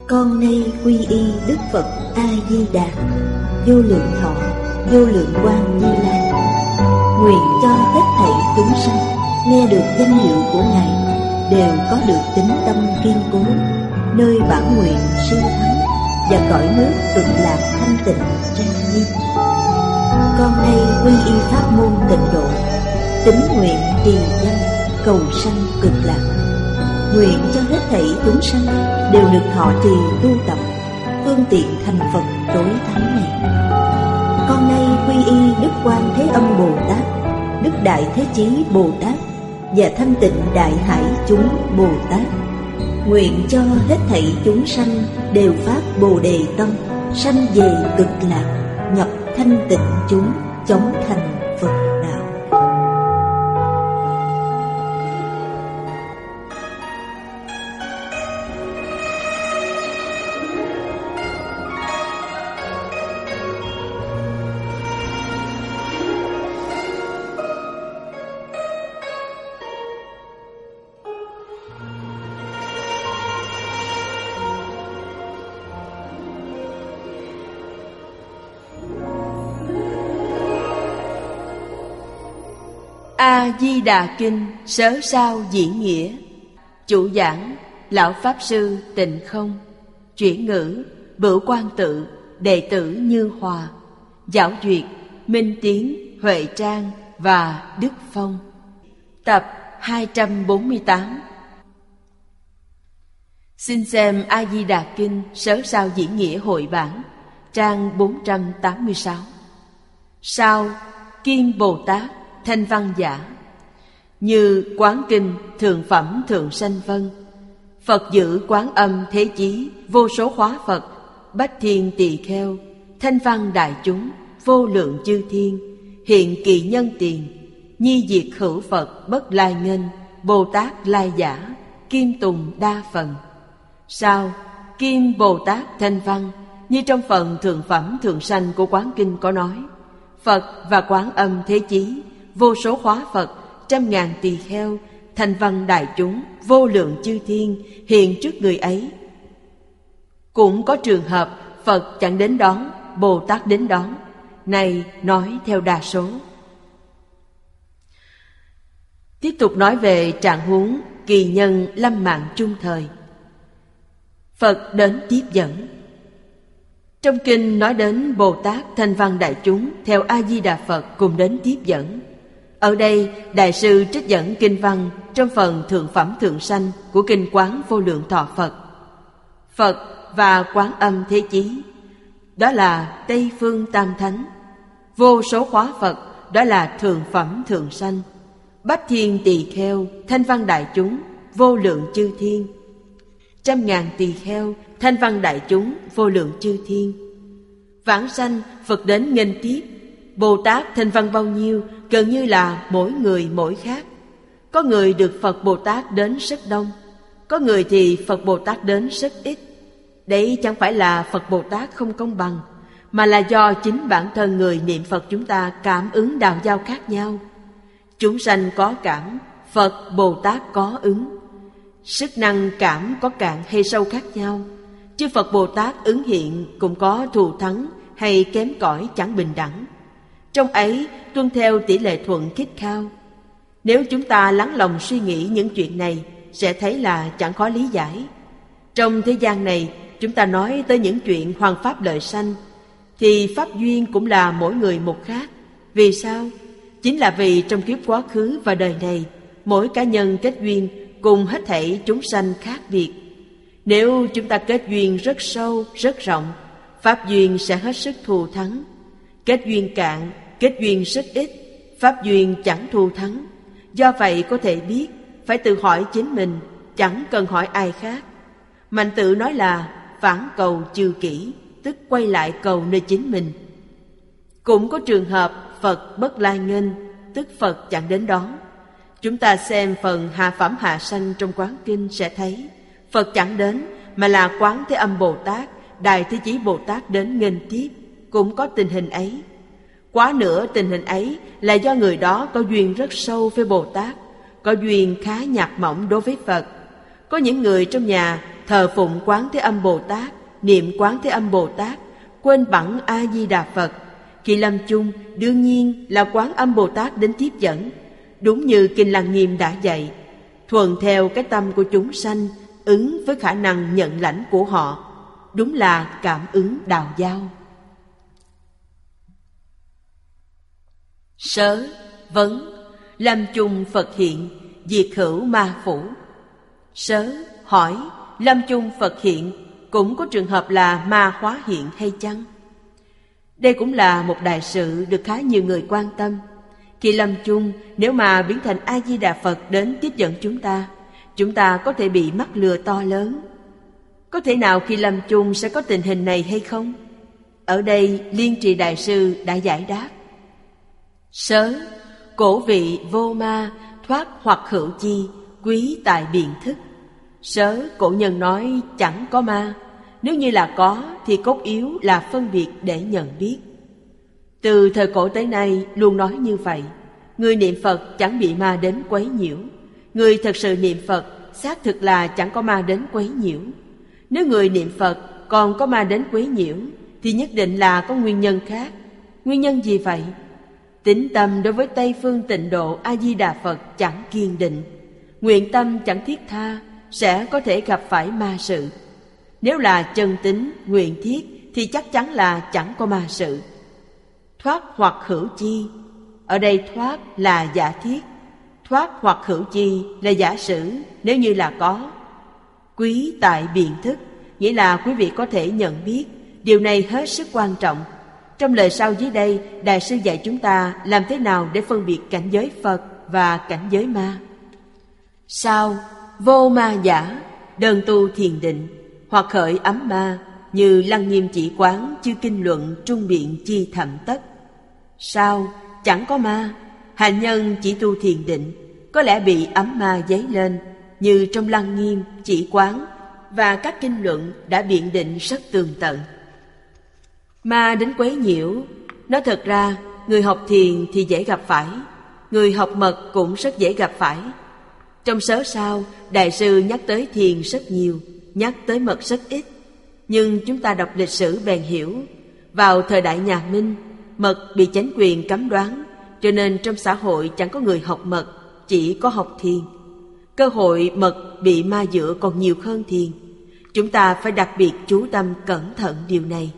Con nay quy y Đức Phật A Di Đà, vô lượng thọ, vô lượng quang Như Lai. Nguyện cho hết thảy chúng sanh nghe được danh hiệu của Ngài đều có được tín tâm kiên cố, nơi bản nguyện siêu thắng và cõi nước cực lạc thanh tịnh trang nghiêm. Con nay quy y pháp môn Tịnh độ, tín nguyện trì danh cầu sanh cực lạc. Nguyện cho hết thảy chúng sanh đều được thọ trì tu tập phương tiện thành Phật tối thắng này. Con nay quy y Đức Quan Thế Âm Bồ Tát, Đức Đại Thế Chí Bồ Tát và Thanh Tịnh Đại Hải chúng Bồ Tát. Nguyện cho hết thảy chúng sanh đều phát Bồ Đề tâm, sanh về cực lạc, nhập thanh tịnh chúng, chóng thành Phật đạo. A Di Đà Kinh Sớ Sao Diễn Nghĩa. Chủ giảng Lão Pháp Sư Tịnh Không. Chuyển ngữ Bửu Quang Tự, đệ tử Như Hòa. Giáo duyệt Minh Tiến, Huệ Trang và Đức Phong. Tập 248. Xin xem A Di Đà Kinh Sớ Sao Diễn Nghĩa hội bản, trang 486. Sao Kim Bồ Tát Thanh Văn giả. Như Quán Kinh Thượng Phẩm Thượng Sanh Vân, Phật giữ Quán Âm Thế Chí vô số hóa Phật, Bách Thiên Tỳ Kheo, Thanh Văn đại chúng, vô lượng chư thiên, hiện kỳ nhân tiền, nhi diệt hữu Phật bất lai nghênh, Bồ Tát lai giả, Kim Tùng đa phần. Sao Kim Bồ Tát Thanh Văn, như trong phần Thượng Phẩm Thượng Sanh của Quán Kinh có nói, Phật và Quán Âm Thế Chí vô số hóa Phật, trăm ngàn tỳ kheo, Thanh Văn đại chúng, vô lượng chư thiên hiện trước người ấy. Cũng có trường hợp Phật chẳng đến đón, Bồ Tát đến đón. Này nói theo đa số. Tiếp tục nói về trạng huống kỳ nhân lâm mạng chung thời. Phật đến tiếp dẫn. Trong kinh nói đến Bồ Tát Thanh Văn đại chúng theo A Di Đà Phật cùng đến tiếp dẫn. Ở đây Đại sư trích dẫn kinh văn trong phần Thượng Phẩm Thượng Sanh của kinh Quán Vô Lượng Thọ Phật. Phật và Quán Âm Thế Chí, đó là Tây Phương Tam Thánh. Vô số hóa Phật, đó là Thượng Phẩm Thượng Sanh. Bách Thiên Tỳ Kheo, Thanh Văn đại chúng, vô lượng chư thiên. Trăm ngàn tỳ kheo, Thanh Văn đại chúng, vô lượng chư thiên. Vãng sanh Phật đến nghênh tiếp. Bồ Tát Thanh Văn bao nhiêu, gần như là mỗi người mỗi khác. Có người được Phật Bồ Tát đến rất đông, có người thì Phật Bồ Tát đến rất ít. Đấy chẳng phải là Phật Bồ Tát không công bằng, mà là do chính bản thân người niệm Phật chúng ta cảm ứng đào giao khác nhau. Chúng sanh có cảm, Phật Bồ Tát có ứng. Sức năng cảm có cạn hay sâu khác nhau. Chư Phật Bồ Tát ứng hiện cũng có thù thắng hay kém cỏi chẳng bình đẳng. Trong ấy tuân theo tỷ lệ thuận khích khao. Nếu chúng ta lắng lòng suy nghĩ những chuyện này, sẽ thấy là chẳng khó lý giải. Trong thế gian này, chúng ta nói tới những chuyện hoằng pháp lợi sanh, thì pháp duyên cũng là mỗi người một khác. Vì sao? Chính là vì trong kiếp quá khứ và đời này, mỗi cá nhân kết duyên cùng hết thảy chúng sanh khác biệt. Nếu chúng ta kết duyên rất sâu, rất rộng, pháp duyên sẽ hết sức thù thắng. Kết duyên cạn, kết duyên rất ít, pháp duyên chẳng thù thắng. Do vậy có thể biết, phải tự hỏi chính mình, chẳng cần hỏi ai khác. Mạnh tự nói là phản cầu chư kỷ, tức quay lại cầu nơi chính mình. Cũng có trường hợp Phật bất lai nghênh, tức Phật chẳng đến đón. Chúng ta xem phần Hạ Phẩm Hạ Sanh trong Quán Kinh sẽ thấy, Phật chẳng đến, mà là Quán Thế Âm Bồ Tát, Đại Thế Chí Bồ Tát đến nghênh tiếp. Cũng có tình hình ấy. Quá nữa tình hình ấy là do người đó có duyên rất sâu với Bồ Tát, có duyên khá nhạt mỏng đối với Phật. Có những người trong nhà thờ phụng Quán Thế Âm Bồ Tát, niệm Quán Thế Âm Bồ Tát, quên bẵng A Di Đà Phật. Khi lâm chung, đương nhiên là Quán Âm Bồ Tát đến tiếp dẫn. Đúng như Kinh Lăng Nghiêm đã dạy, thuần theo cái tâm của chúng sanh, ứng với khả năng nhận lãnh của họ. Đúng là cảm ứng đào giao. Sớ, vấn, lâm chung Phật hiện, diệt hữu ma phủ. Sớ, hỏi, lâm chung Phật hiện cũng có trường hợp là ma hóa hiện hay chăng? Đây cũng là một đại sự được khá nhiều người quan tâm. Khi lâm chung, nếu mà biến thành A Di Đà Phật đến tiếp dẫn chúng ta có thể bị mắc lừa to lớn. Có thể nào khi lâm chung sẽ có tình hình này hay không? Ở đây Liên Trì Đại Sư đã giải đáp. Sớ, cổ vị vô ma, thoát hoặc hữu chi, quý tại biện thức. Sớ, cổ nhân nói chẳng có ma. Nếu như là có thì cốt yếu là phân biệt để nhận biết. Từ thời cổ tới nay luôn nói như vậy. Người niệm Phật chẳng bị ma đến quấy nhiễu. Người thật sự niệm Phật xác thực là chẳng có ma đến quấy nhiễu. Nếu người niệm Phật còn có ma đến quấy nhiễu thì nhất định là có nguyên nhân khác. Nguyên nhân gì vậy? Tín tâm đối với Tây Phương Tịnh Độ A Di Đà Phật chẳng kiên định, nguyện tâm chẳng thiết tha, sẽ có thể gặp phải ma sự. Nếu là chân tín, nguyện thiết thì chắc chắn là chẳng có ma sự. Thoát hoặc hữu chi, ở đây thoát là giả thiết, thoát hoặc hữu chi là giả sử nếu như là có. Quý tại biện thức, nghĩa là quý vị có thể nhận biết. Điều này hết sức quan trọng. Trong lời sau dưới đây, Đại sư dạy chúng ta làm thế nào để phân biệt cảnh giới Phật và cảnh giới ma. Sao? Vô ma giả, đơn tu thiền định, hoặc khởi ấm ma, như Lăng Nghiêm chỉ quán, chư kinh luận, trung biện chi thậm tất. Sao? Chẳng có ma. Hạnh nhân chỉ tu thiền định, có lẽ bị ấm ma dấy lên, như trong Lăng Nghiêm chỉ quán và các kinh luận đã biện định rất tường tận. Ma đến quấy nhiễu, nói thật ra người học thiền thì dễ gặp phải, người học mật cũng rất dễ gặp phải. Trong Sớ Sao, Đại sư nhắc tới thiền rất nhiều, nhắc tới mật rất ít. Nhưng chúng ta đọc lịch sử bèn hiểu, vào thời đại nhà Minh, mật bị chánh quyền cấm đoán, cho nên trong xã hội chẳng có người học mật, chỉ có học thiền. Cơ hội mật bị ma dựa còn nhiều hơn thiền. Chúng ta phải đặc biệt chú tâm cẩn thận điều này.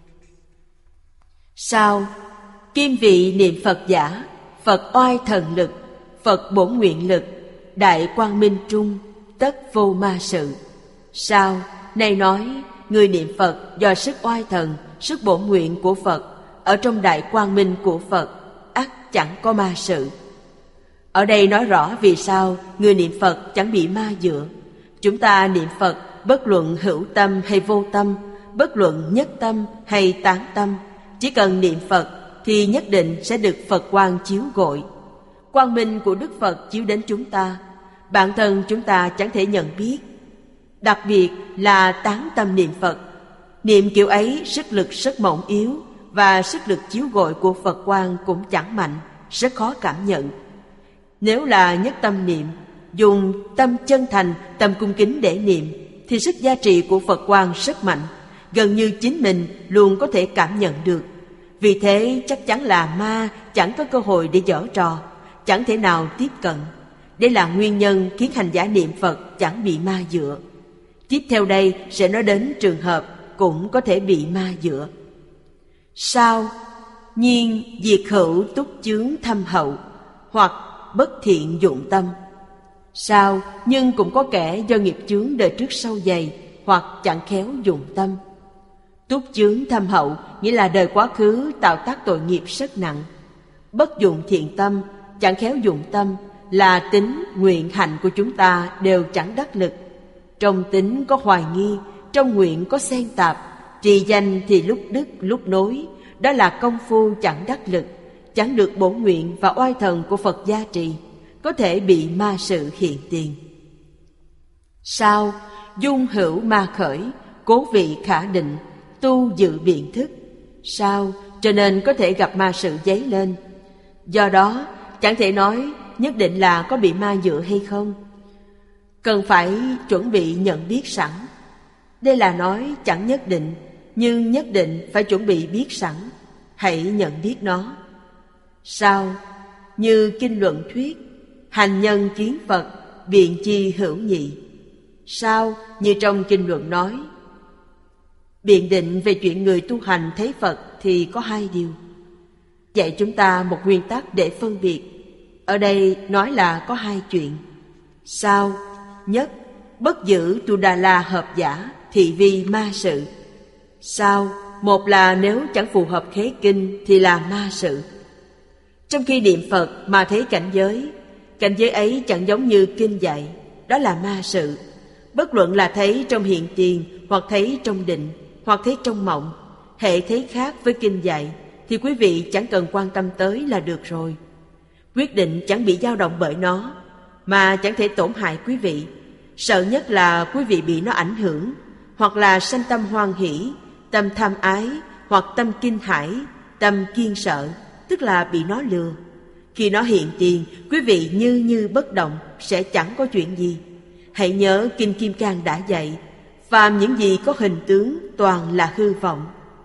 Sao? Kim vị niệm Phật giả, Phật oai thần lực, Phật bổn nguyện lực, đại quang minh trung, tất vô ma sự. Sao? Này nói, người niệm Phật do sức oai thần, sức bổn nguyện của Phật, ở trong đại quang minh của Phật, ắt chẳng có ma sự. Ở đây nói rõ vì sao người niệm Phật chẳng bị ma dựa. Chúng ta niệm Phật bất luận hữu tâm hay vô tâm, bất luận nhất tâm hay tán tâm, chỉ cần niệm Phật thì nhất định sẽ được Phật quang chiếu gội. Quang minh của Đức Phật chiếu đến chúng ta, bản thân chúng ta chẳng thể nhận biết. Đặc biệt là tán tâm niệm Phật. Niệm kiểu ấy sức lực rất mỏng yếu, và sức lực chiếu gội của Phật quang cũng chẳng mạnh, rất khó cảm nhận. Nếu là nhất tâm niệm, dùng tâm chân thành, tâm cung kính để niệm, thì sức gia trị của Phật quang rất mạnh, gần như chính mình luôn có thể cảm nhận được. Vì thế chắc chắn là ma chẳng có cơ hội để giở trò, chẳng thể nào tiếp cận. Đây là nguyên nhân khiến hành giả niệm Phật chẳng bị ma dựa. Tiếp theo đây sẽ nói đến trường hợp cũng có thể bị ma dựa. Sao? Nhiên diệt hữu túc chướng thâm hậu, hoặc bất thiện dụng tâm. Sao? Nhưng cũng có kẻ do nghiệp chướng đời trước sâu dày, hoặc chẳng khéo dụng tâm. Túc chướng thâm hậu nghĩa là đời quá khứ tạo tác tội nghiệp rất nặng. Bất dụng thiện tâm, chẳng khéo dụng tâm là tính, nguyện, hạnh của chúng ta đều chẳng đắc lực. Trong tính có hoài nghi, trong nguyện có xen tạp, trì danh thì lúc đứt lúc nối. Đó là công phu chẳng đắc lực, chẳng được bổn nguyện và oai thần của Phật gia trì, có thể bị ma sự hiện tiền. Sao? Dung hữu ma khởi, cố vị khả định, tu dự biện thức. Sao? Cho nên có thể gặp ma sự dấy lên. Do đó chẳng thể nói nhất định là có bị ma dựa hay không. cần phải chuẩn bị nhận biết sẵn. Đây là nói chẳng nhất định, nhưng nhất định phải chuẩn bị biết sẵn. Hãy nhận biết nó. Sao? Như kinh luận thuyết, hành nhân kiến Phật, biện chi hữu nhị. Sao? Như trong kinh luận nói, biện định về chuyện người tu hành thấy Phật thì có 2 điều. Dạy chúng ta một nguyên tắc để phân biệt. Ở đây nói là có 2 chuyện. Sao? Nhất, bất giữ tu đà la hợp giả, thị vi ma sự. Sao? Một là nếu chẳng phù hợp khế kinh thì là ma sự. Trong khi niệm Phật mà thấy cảnh giới ấy chẳng giống như kinh dạy, đó là ma sự. Bất luận là thấy trong hiện tiền, hoặc thấy trong định, hoặc thấy trong mộng, hệ thấy khác với kinh dạy thì quý vị chẳng cần quan tâm tới là được rồi. Quyết định chẳng bị dao động bởi nó, mà chẳng thể tổn hại quý vị. Sợ nhất là quý vị bị nó ảnh hưởng, hoặc là sanh tâm hoan hỷ, tâm tham ái, hoặc tâm kinh hãi, tâm kiên sợ, tức là bị nó lừa. Khi nó hiện tiền, quý vị như bất động, sẽ chẳng có chuyện gì. Hãy nhớ Kinh Kim Cang đã dạy, phàm những gì có hình tướng toàn là hư vọng.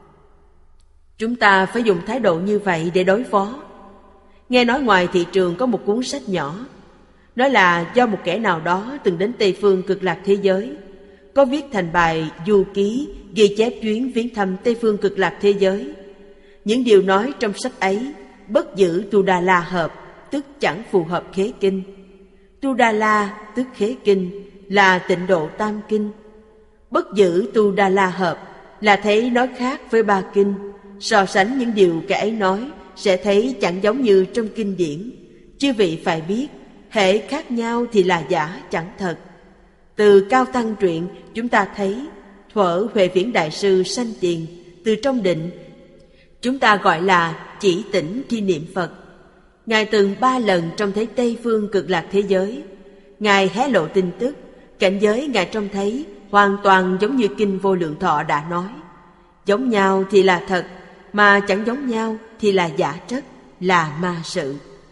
Chúng ta phải dùng thái độ như vậy để đối phó. Nghe nói ngoài thị trường có một cuốn sách nhỏ, nói là do một kẻ nào đó từng đến Tây Phương Cực Lạc thế giới, có viết thành bài du ký ghi chép chuyến viếng thăm Tây Phương Cực Lạc thế giới. Những điều nói trong sách ấy, bất giữ tu đà la hợp, tức chẳng phù hợp khế kinh. Tu đà la tức khế kinh, là tịnh độ tam kinh. Bất giữ tu đà la hợp là thấy nói khác với 3 kinh. So sánh những điều kẻ ấy nói sẽ thấy chẳng giống như trong kinh điển. Chư vị phải biết, hễ khác nhau thì là giả chẳng thật. Từ Cao Tăng truyện chúng ta thấy thuở Huệ Viễn Đại Sư sanh tiền, từ trong định chúng ta gọi là chỉ tỉnh khi niệm Phật. Ngài từng 3 lần trông thấy Tây Phương Cực Lạc thế giới. Ngài hé lộ tin tức, cảnh giới Ngài trông thấy hoàn toàn giống như Kinh Vô Lượng Thọ đã nói. Giống nhau thì là thật, mà chẳng giống nhau thì là giả trất, là ma sự.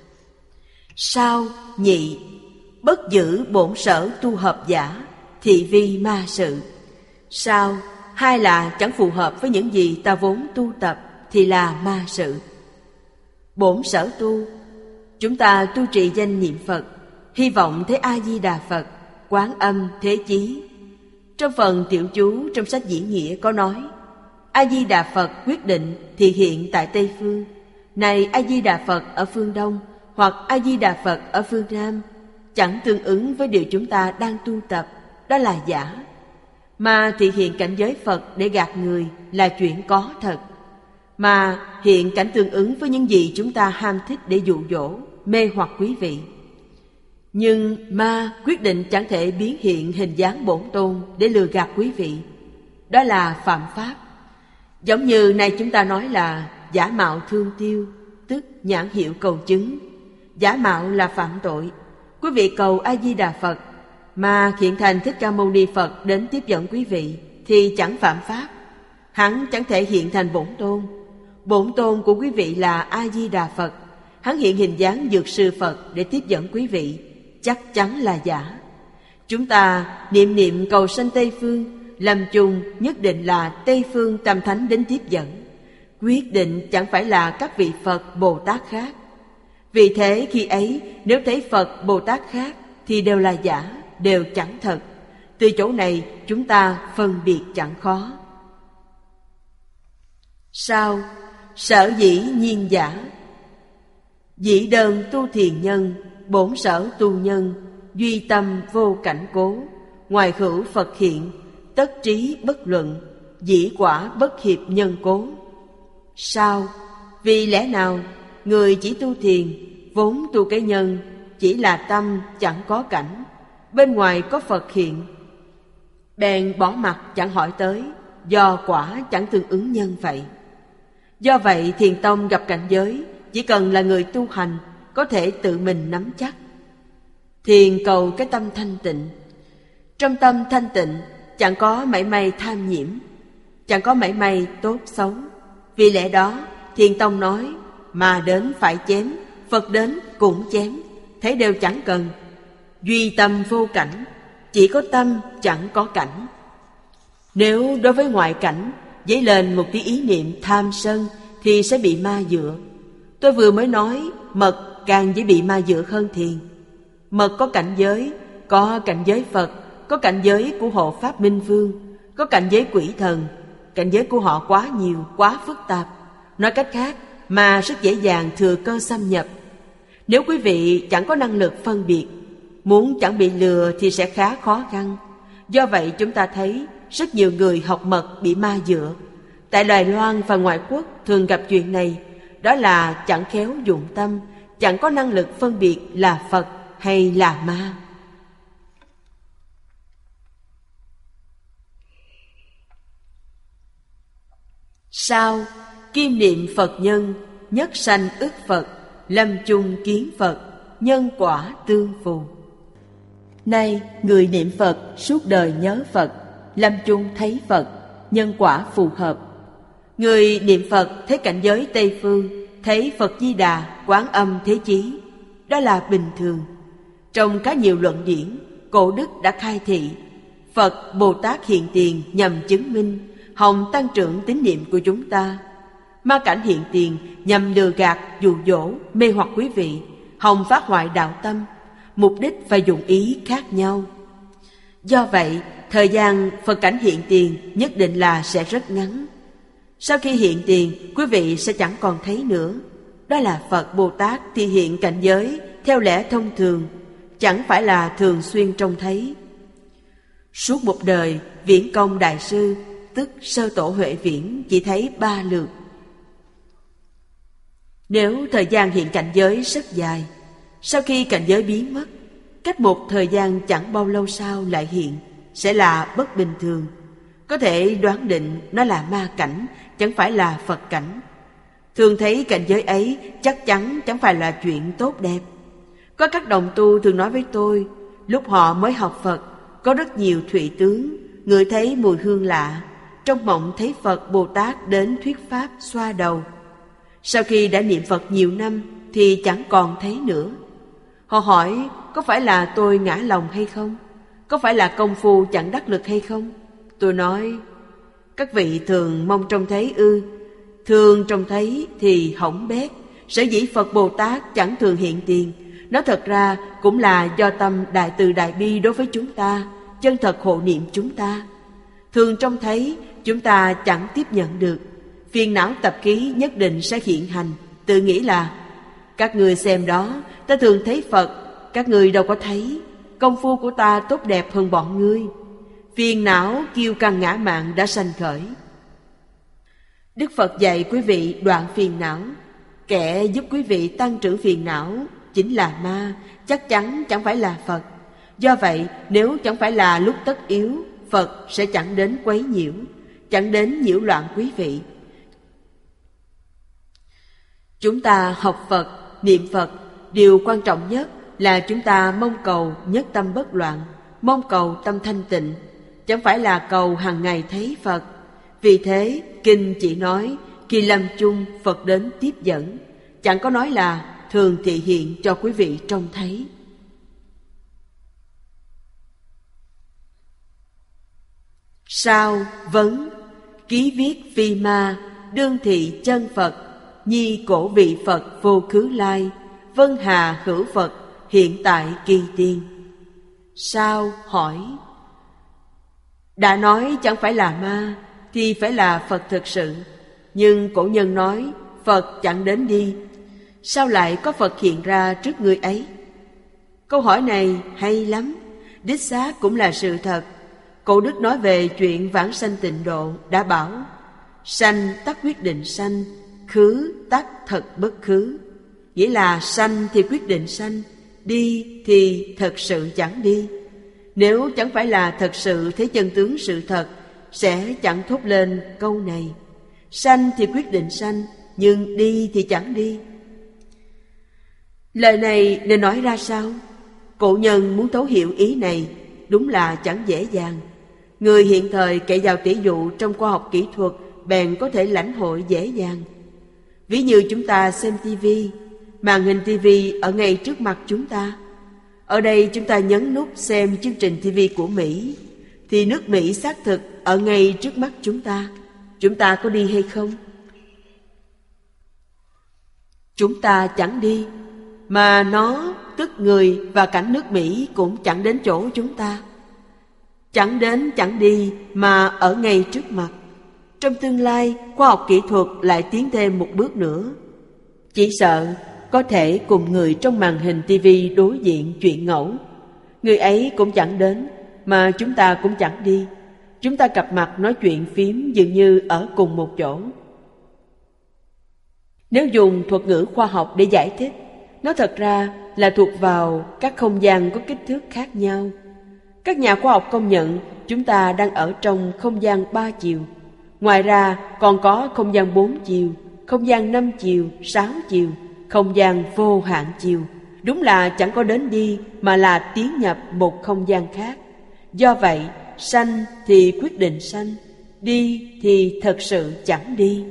Sao? Nhị, bất giữ bổn sở tu hợp giả, thị vi ma sự. Sao? 2 là chẳng phù hợp với những gì ta vốn tu tập thì là ma sự. Bổn sở tu, chúng ta tu trì danh niệm Phật, hy vọng thấy A-di-đà Phật, Quán Âm, Thế Chí. Trong phần tiểu chú trong sách Diễn Nghĩa có nói, A-di-đà Phật quyết định thì hiện tại Tây Phương. Này A-di-đà Phật ở phương Đông, hoặc A-di-đà Phật ở phương Nam, chẳng tương ứng với điều chúng ta đang tu tập, đó là giả. Mà thị hiện cảnh giới Phật để gạt người là chuyện có thật. Mà hiện cảnh tương ứng với những gì chúng ta ham thích để dụ dỗ, mê hoặc quý vị. Nhưng ma quyết định chẳng thể biến hiện hình dáng bổn tôn để lừa gạt quý vị. Đó là phạm pháp. Giống như nay chúng ta nói là giả mạo thương tiêu, tức nhãn hiệu cầu chứng. Giả mạo là phạm tội. Quý vị cầu A-di-đà Phật mà hiện thành Thích Ca Mâu Ni Phật đến tiếp dẫn quý vị thì chẳng phạm pháp. Hắn chẳng thể hiện thành bổn tôn. Bổn tôn của quý vị là A-di-đà Phật. Hắn hiện hình dáng Dược Sư Phật để tiếp dẫn quý vị, chắc chắn là giả. Chúng ta niệm cầu sanh Tây Phương, làm chung nhất định là Tây Phương Tam Thánh đến tiếp dẫn. Quyết định chẳng phải là các vị Phật Bồ Tát khác. Vì thế khi ấy nếu thấy Phật Bồ Tát khác thì đều là giả, đều chẳng thật. Từ chỗ này chúng ta phân biệt chẳng khó. Sao? Sở dĩ nhiên giả. Dĩ đơn tu thiền nhân, bổn sở tu nhân, duy tâm vô cảnh cố. Ngoài hữu Phật hiện, tất trí bất luận, dĩ quả bất hiệp nhân cố. Sao? Vì lẽ nào người chỉ tu thiền, vốn tu cái nhân, chỉ là tâm chẳng có cảnh, bên ngoài có Phật hiện, bèn bỏ mặt chẳng hỏi tới, do quả chẳng tương ứng nhân vậy. Do vậy thiền tông gặp cảnh giới, chỉ cần là người tu hành có thể tự mình nắm chắc. Thiền cầu cái tâm thanh tịnh. Trong tâm thanh tịnh chẳng có mảy may tham nhiễm, chẳng có mảy may tốt xấu. Vì lẽ đó thiền tông nói, mà đến phải chém, Phật đến cũng chém, thế đều chẳng cần. Duy tâm vô cảnh, chỉ có tâm chẳng có cảnh. Nếu đối với ngoại cảnh dấy lên một tí ý niệm tham sân thì sẽ bị ma dựa. Tôi vừa mới nói mật càng dễ bị ma dựa hơn thiền. Mật có cảnh giới Phật, có cảnh giới của hộ pháp minh vương, có cảnh giới quỷ thần. Cảnh giới của họ quá nhiều, quá phức tạp. Nói cách khác, mà rất dễ dàng thừa cơ xâm nhập. Nếu quý vị chẳng có năng lực phân biệt, muốn chẳng bị lừa thì sẽ khá khó khăn. Do vậy chúng ta thấy rất nhiều người học mật bị ma dựa. Tại Đài Loan và ngoại quốc thường gặp chuyện này. Đó là chẳng khéo dụng tâm, chẳng có năng lực phân biệt là Phật hay là ma. Sao kim niệm Phật nhân, nhất sanh ức Phật, lâm chung kiến Phật, nhân quả tương phù. Nay người niệm Phật suốt đời nhớ Phật, lâm chung thấy Phật, nhân quả phù hợp. Người niệm Phật thấy cảnh giới Tây Phương, thấy Phật Di Đà, Quán Âm Thế Chí, đó là bình thường. Trong các nhiều luận điển, cổ đức đã khai thị Phật Bồ Tát hiện tiền nhằm chứng minh, hòng tăng trưởng tín niệm của chúng ta. Ma cảnh hiện tiền nhằm lừa gạt, dụ dỗ, mê hoặc quý vị, hòng phá hoại đạo tâm, mục đích và dụng ý khác nhau. Do vậy, thời gian Phật cảnh hiện tiền nhất định là sẽ rất ngắn. Sau khi hiện tiền, quý vị sẽ chẳng còn thấy nữa. Đó là Phật Bồ Tát thì hiện cảnh giới theo lẽ thông thường, chẳng phải là thường xuyên trông thấy. Suốt một đời, Viễn Công Đại Sư, tức Sơ Tổ Huệ Viễn, chỉ thấy 3 lượt. Nếu thời gian hiện cảnh giới rất dài, sau khi cảnh giới biến mất, cách một thời gian chẳng bao lâu sau lại hiện, sẽ là bất bình thường. Có thể đoán định nó là ma cảnh, chẳng phải là Phật cảnh. Thường thấy cảnh giới ấy chắc chắn chẳng phải là chuyện tốt đẹp. Có các đồng tu thường nói với tôi, lúc họ mới học Phật, có rất nhiều thụy tướng, ngửi thấy mùi hương lạ, trong mộng thấy Phật Bồ Tát đến thuyết pháp xoa đầu. Sau khi đã niệm Phật nhiều năm thì chẳng còn thấy nữa. Họ hỏi có phải là tôi ngã lòng hay không? Có phải là công phu chẳng đắc lực hay không? Tôi nói, các vị thường mong trông thấy ư? Thường trông thấy thì hỏng bét. Sở dĩ Phật Bồ Tát chẳng thường hiện tiền, nó thật ra cũng là do tâm đại từ đại bi đối với chúng ta, chân thật hộ niệm chúng ta. Thường trông thấy, chúng ta chẳng tiếp nhận được. Phiền não tập khí nhất định sẽ hiện hành, tự nghĩ là các người xem đó, ta thường thấy Phật, các người đâu có thấy. Công phu của ta tốt đẹp hơn bọn ngươi. Phiền não kiêu căng ngã mạn đã sanh khởi. Đức Phật dạy quý vị đoạn phiền não. Kẻ giúp quý vị tăng trưởng phiền não chính là ma, chắc chắn chẳng phải là Phật. Do vậy, nếu chẳng phải là lúc tất yếu, Phật sẽ chẳng đến quấy nhiễu, chẳng đến nhiễu loạn quý vị. Chúng ta học Phật, niệm Phật, điều quan trọng nhất là chúng ta mong cầu nhất tâm bất loạn, mong cầu tâm thanh tịnh, chẳng phải là cầu hàng ngày thấy Phật. Vì thế, Kinh chỉ nói khi lâm chung Phật đến tiếp dẫn, chẳng có nói là thường thị hiện cho quý vị trông thấy. Sao vấn ký viết phi ma, đương thị chân Phật, nhi cổ vị Phật vô khứ lai, vân hà hữu Phật hiện tại kỳ tiên. Sao hỏi, đã nói chẳng phải là ma thì phải là Phật thực sự. Nhưng cổ nhân nói Phật chẳng đến đi, sao lại có Phật hiện ra trước người ấy? Câu hỏi này hay lắm, đích xác cũng là sự thật. Cổ đức nói về chuyện vãng sanh tịnh độ đã bảo, sanh tắc quyết định sanh, khứ tắc thật bất khứ. Nghĩa là sanh thì quyết định sanh, đi thì thật sự chẳng đi. Nếu chẳng phải là thật sự thấy chân tướng sự thật, sẽ chẳng thốt lên câu này. Sanh thì quyết định sanh, nhưng đi thì chẳng đi. Lời này nên nói ra sao? Cổ nhân muốn thấu hiểu ý này đúng là chẳng dễ dàng. Người hiện thời kể vào tỷ dụ trong khoa học kỹ thuật bèn có thể lãnh hội dễ dàng. Ví như chúng ta xem tivi, màn hình tivi ở ngay trước mặt chúng ta. Ở đây chúng ta nhấn nút xem chương trình TV của Mỹ, thì nước Mỹ xác thực ở ngay trước mắt chúng ta. Chúng ta có đi hay không? Chúng ta chẳng đi, mà nó, tức người và cảnh nước Mỹ cũng chẳng đến chỗ chúng ta. Chẳng đến chẳng đi mà ở ngay trước mặt. Trong tương lai, khoa học kỹ thuật lại tiến thêm một bước nữa. Chỉ sợ có thể cùng người trong màn hình TV đối diện chuyện ngẫu. Người ấy cũng chẳng đến, mà chúng ta cũng chẳng đi. Chúng ta cặp mặt nói chuyện phím dường như ở cùng một chỗ. Nếu dùng thuật ngữ khoa học để giải thích, nó thật ra là thuộc vào các không gian có kích thước khác nhau. Các nhà khoa học công nhận chúng ta đang ở trong không gian 3 chiều. Ngoài ra còn có không gian 4 chiều, không gian 5 chiều, 6 chiều, không gian vô hạn chiều. Đúng là chẳng có đến đi mà là tiến nhập một không gian khác. Do vậy, sanh thì quyết định sanh, đi thì thật sự chẳng đi.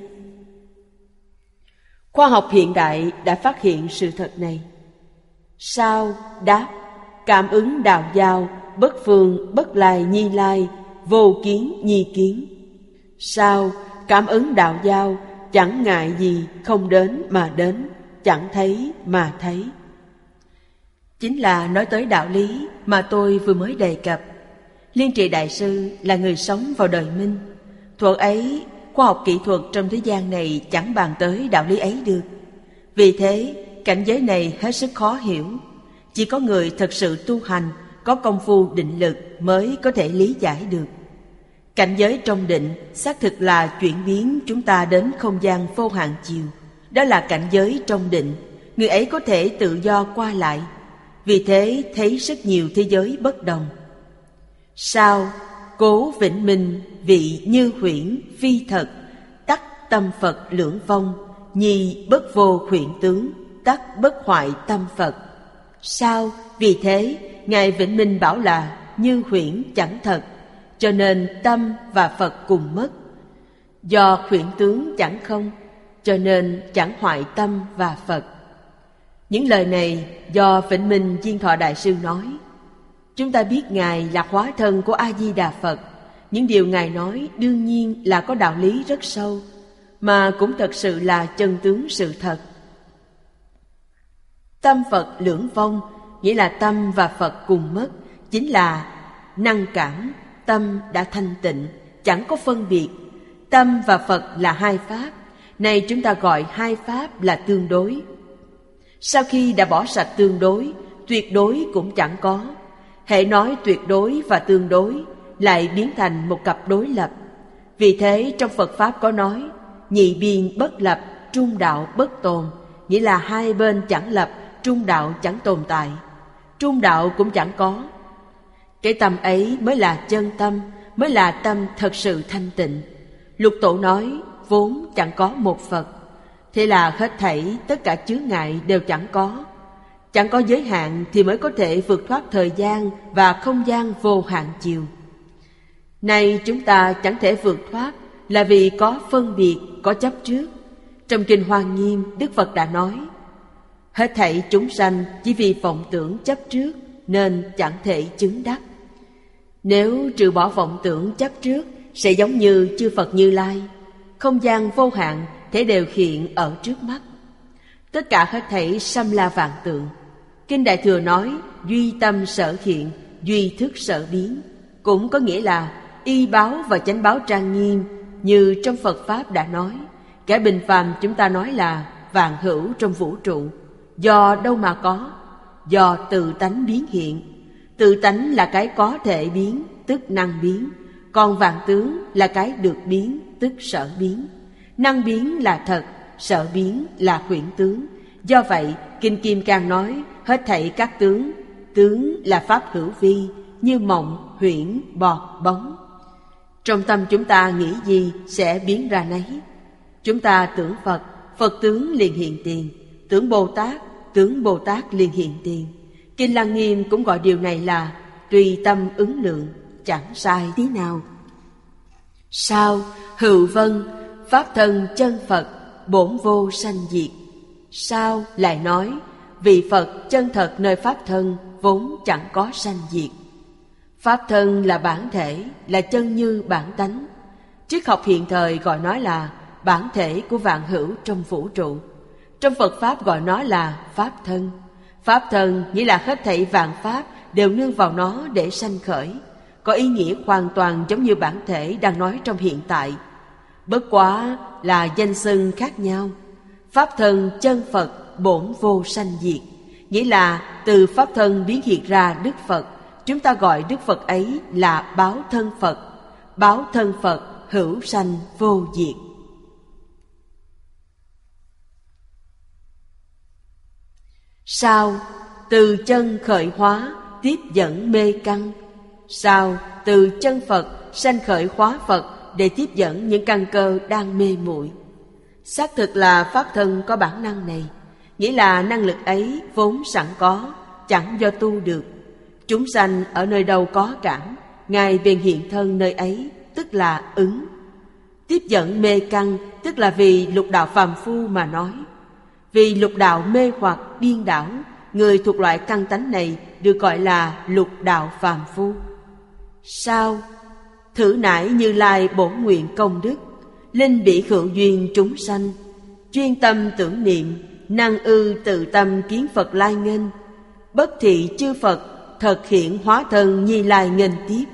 Khoa học hiện đại đã phát hiện sự thật này. Sao? Đáp: cảm ứng đạo giao, bất phương, bất lai, nhi lai, vô kiến, nhi kiến. Sao? Cảm ứng đạo giao, chẳng ngại gì không đến mà đến, chẳng thấy mà thấy. Chính là nói tới đạo lý mà tôi vừa mới đề cập. Liên Trì Đại Sư là người sống vào đời Minh. Thuở ấy, khoa học kỹ thuật trong thế gian này chẳng bàn tới đạo lý ấy được. Vì thế, cảnh giới này hết sức khó hiểu. Chỉ có người thật sự tu hành, có công phu định lực mới có thể lý giải được. Cảnh giới trong định xác thực là chuyển biến chúng ta đến không gian vô hạn chiều. Đó là cảnh giới trong định, người ấy có thể tự do qua lại. Vì thế thấy rất nhiều thế giới bất đồng. Sao? Cố vĩnh minh, vị như huyễn, phi thật, tắc tâm Phật lưỡng vong, nhi bất vô huyễn tướng, tắc bất hoại tâm Phật. Sao? Vì thế, Ngài Vĩnh Minh bảo là như huyễn chẳng thật, cho nên tâm và Phật cùng mất. Do huyễn tướng chẳng không, cho nên chẳng hoại tâm và Phật. Những lời này do Vĩnh Minh Diên Thọ Đại Sư nói. Chúng ta biết Ngài là hóa thân của A-di-đà Phật. Những điều Ngài nói đương nhiên là có đạo lý rất sâu, mà cũng thật sự là chân tướng sự thật. Tâm Phật lưỡng vong, nghĩa là tâm và Phật cùng mất, chính là năng cảm, tâm đã thanh tịnh, chẳng có phân biệt. Tâm và Phật là hai pháp, này chúng ta gọi hai pháp là tương đối. Sau khi đã bỏ sạch tương đối, tuyệt đối cũng chẳng có. Hễ nói tuyệt đối và tương đối, lại biến thành một cặp đối lập. Vì thế trong Phật Pháp có nói, nhị biên bất lập, trung đạo bất tồn, nghĩa là hai bên chẳng lập, trung đạo chẳng tồn tại. Trung đạo cũng chẳng có. Cái tâm ấy mới là chân tâm, mới là tâm thật sự thanh tịnh. Lục Tổ nói, vốn chẳng có một Phật. Thế là hết thảy tất cả chướng ngại đều chẳng có. Chẳng có giới hạn thì mới có thể vượt thoát thời gian và không gian vô hạn chiều. Nay chúng ta chẳng thể vượt thoát là vì có phân biệt, có chấp trước. Trong Kinh Hoa Nghiêm, Đức Phật đã nói, hết thảy chúng sanh chỉ vì vọng tưởng chấp trước nên chẳng thể chứng đắc. Nếu trừ bỏ vọng tưởng chấp trước, sẽ giống như chư Phật Như Lai. Không gian vô hạn thể đều hiện ở trước mắt. Tất cả hết thảy sanh la vạn tượng. Kinh Đại Thừa nói, duy tâm sở hiện, duy thức sở biến, cũng có nghĩa là y báo và chánh báo trang nghiêm. Như trong Phật Pháp đã nói, kẻ bình phàm chúng ta nói là vạn hữu trong vũ trụ. Do đâu mà có? Do tự tánh biến hiện. Tự tánh là cái có thể biến, tức năng biến. Còn vạn tướng là cái được biến, tức sở biến. Năng biến là thật, sở biến là huyễn tướng. Do vậy, Kinh Kim Cang nói, hết thảy các tướng, tướng là pháp hữu vi, như mộng, huyễn, bọt, bóng. Trong tâm chúng ta nghĩ gì sẽ biến ra nấy. Chúng ta tưởng Phật, Phật tướng liền hiện tiền. Tưởng Bồ Tát, tướng Bồ Tát liền hiện tiền. Kinh Lăng Nghiêm cũng gọi điều này là tùy tâm ứng lượng, chẳng sai tí nào. Sao? Hữu vân, pháp thân chân Phật, bổn vô sanh diệt. Sao lại nói, vị Phật chân thật nơi Pháp thân vốn chẳng có sanh diệt. Pháp thân là bản thể, là chân như bản tánh. Triết học hiện thời gọi nó là bản thể của vạn hữu trong vũ trụ. Trong Phật Pháp gọi nó là Pháp thân. Pháp thân nghĩa là hết thảy vạn Pháp đều nương vào nó để sanh khởi, có ý nghĩa hoàn toàn giống như bản thể đang nói trong hiện tại. Bất quá là danh xưng khác nhau. Pháp thân chân Phật bổn vô sanh diệt, nghĩa là từ Pháp thân biến hiện ra Đức Phật. Chúng ta gọi Đức Phật ấy là báo thân Phật. Báo thân Phật hữu sanh vô diệt. Sao từ chân khởi hóa, tiếp dẫn mê căn. Sao từ chân Phật sanh khởi hóa Phật, để tiếp dẫn những căn cơ đang mê muội. Xác thực là Pháp thân có bản năng này, nghĩa là năng lực ấy vốn sẵn có, chẳng do tu được. Chúng sanh ở nơi đâu có cảm, Ngài bèn hiện thân nơi ấy, tức là ứng. Tiếp dẫn mê căn, tức là vì lục đạo phàm phu mà nói. Vì lục đạo mê hoặc điên đảo, người thuộc loại căn tánh này được gọi là lục đạo phàm phu. Sao? Thử nải Như Lai bổn nguyện công đức, linh bị hữu duyên chúng sanh, chuyên tâm tưởng niệm, năng ư tự tâm kiến Phật lai nghênh. Bất thị chư Phật, thật hiện hóa thân Như Lai nghênh tiếp.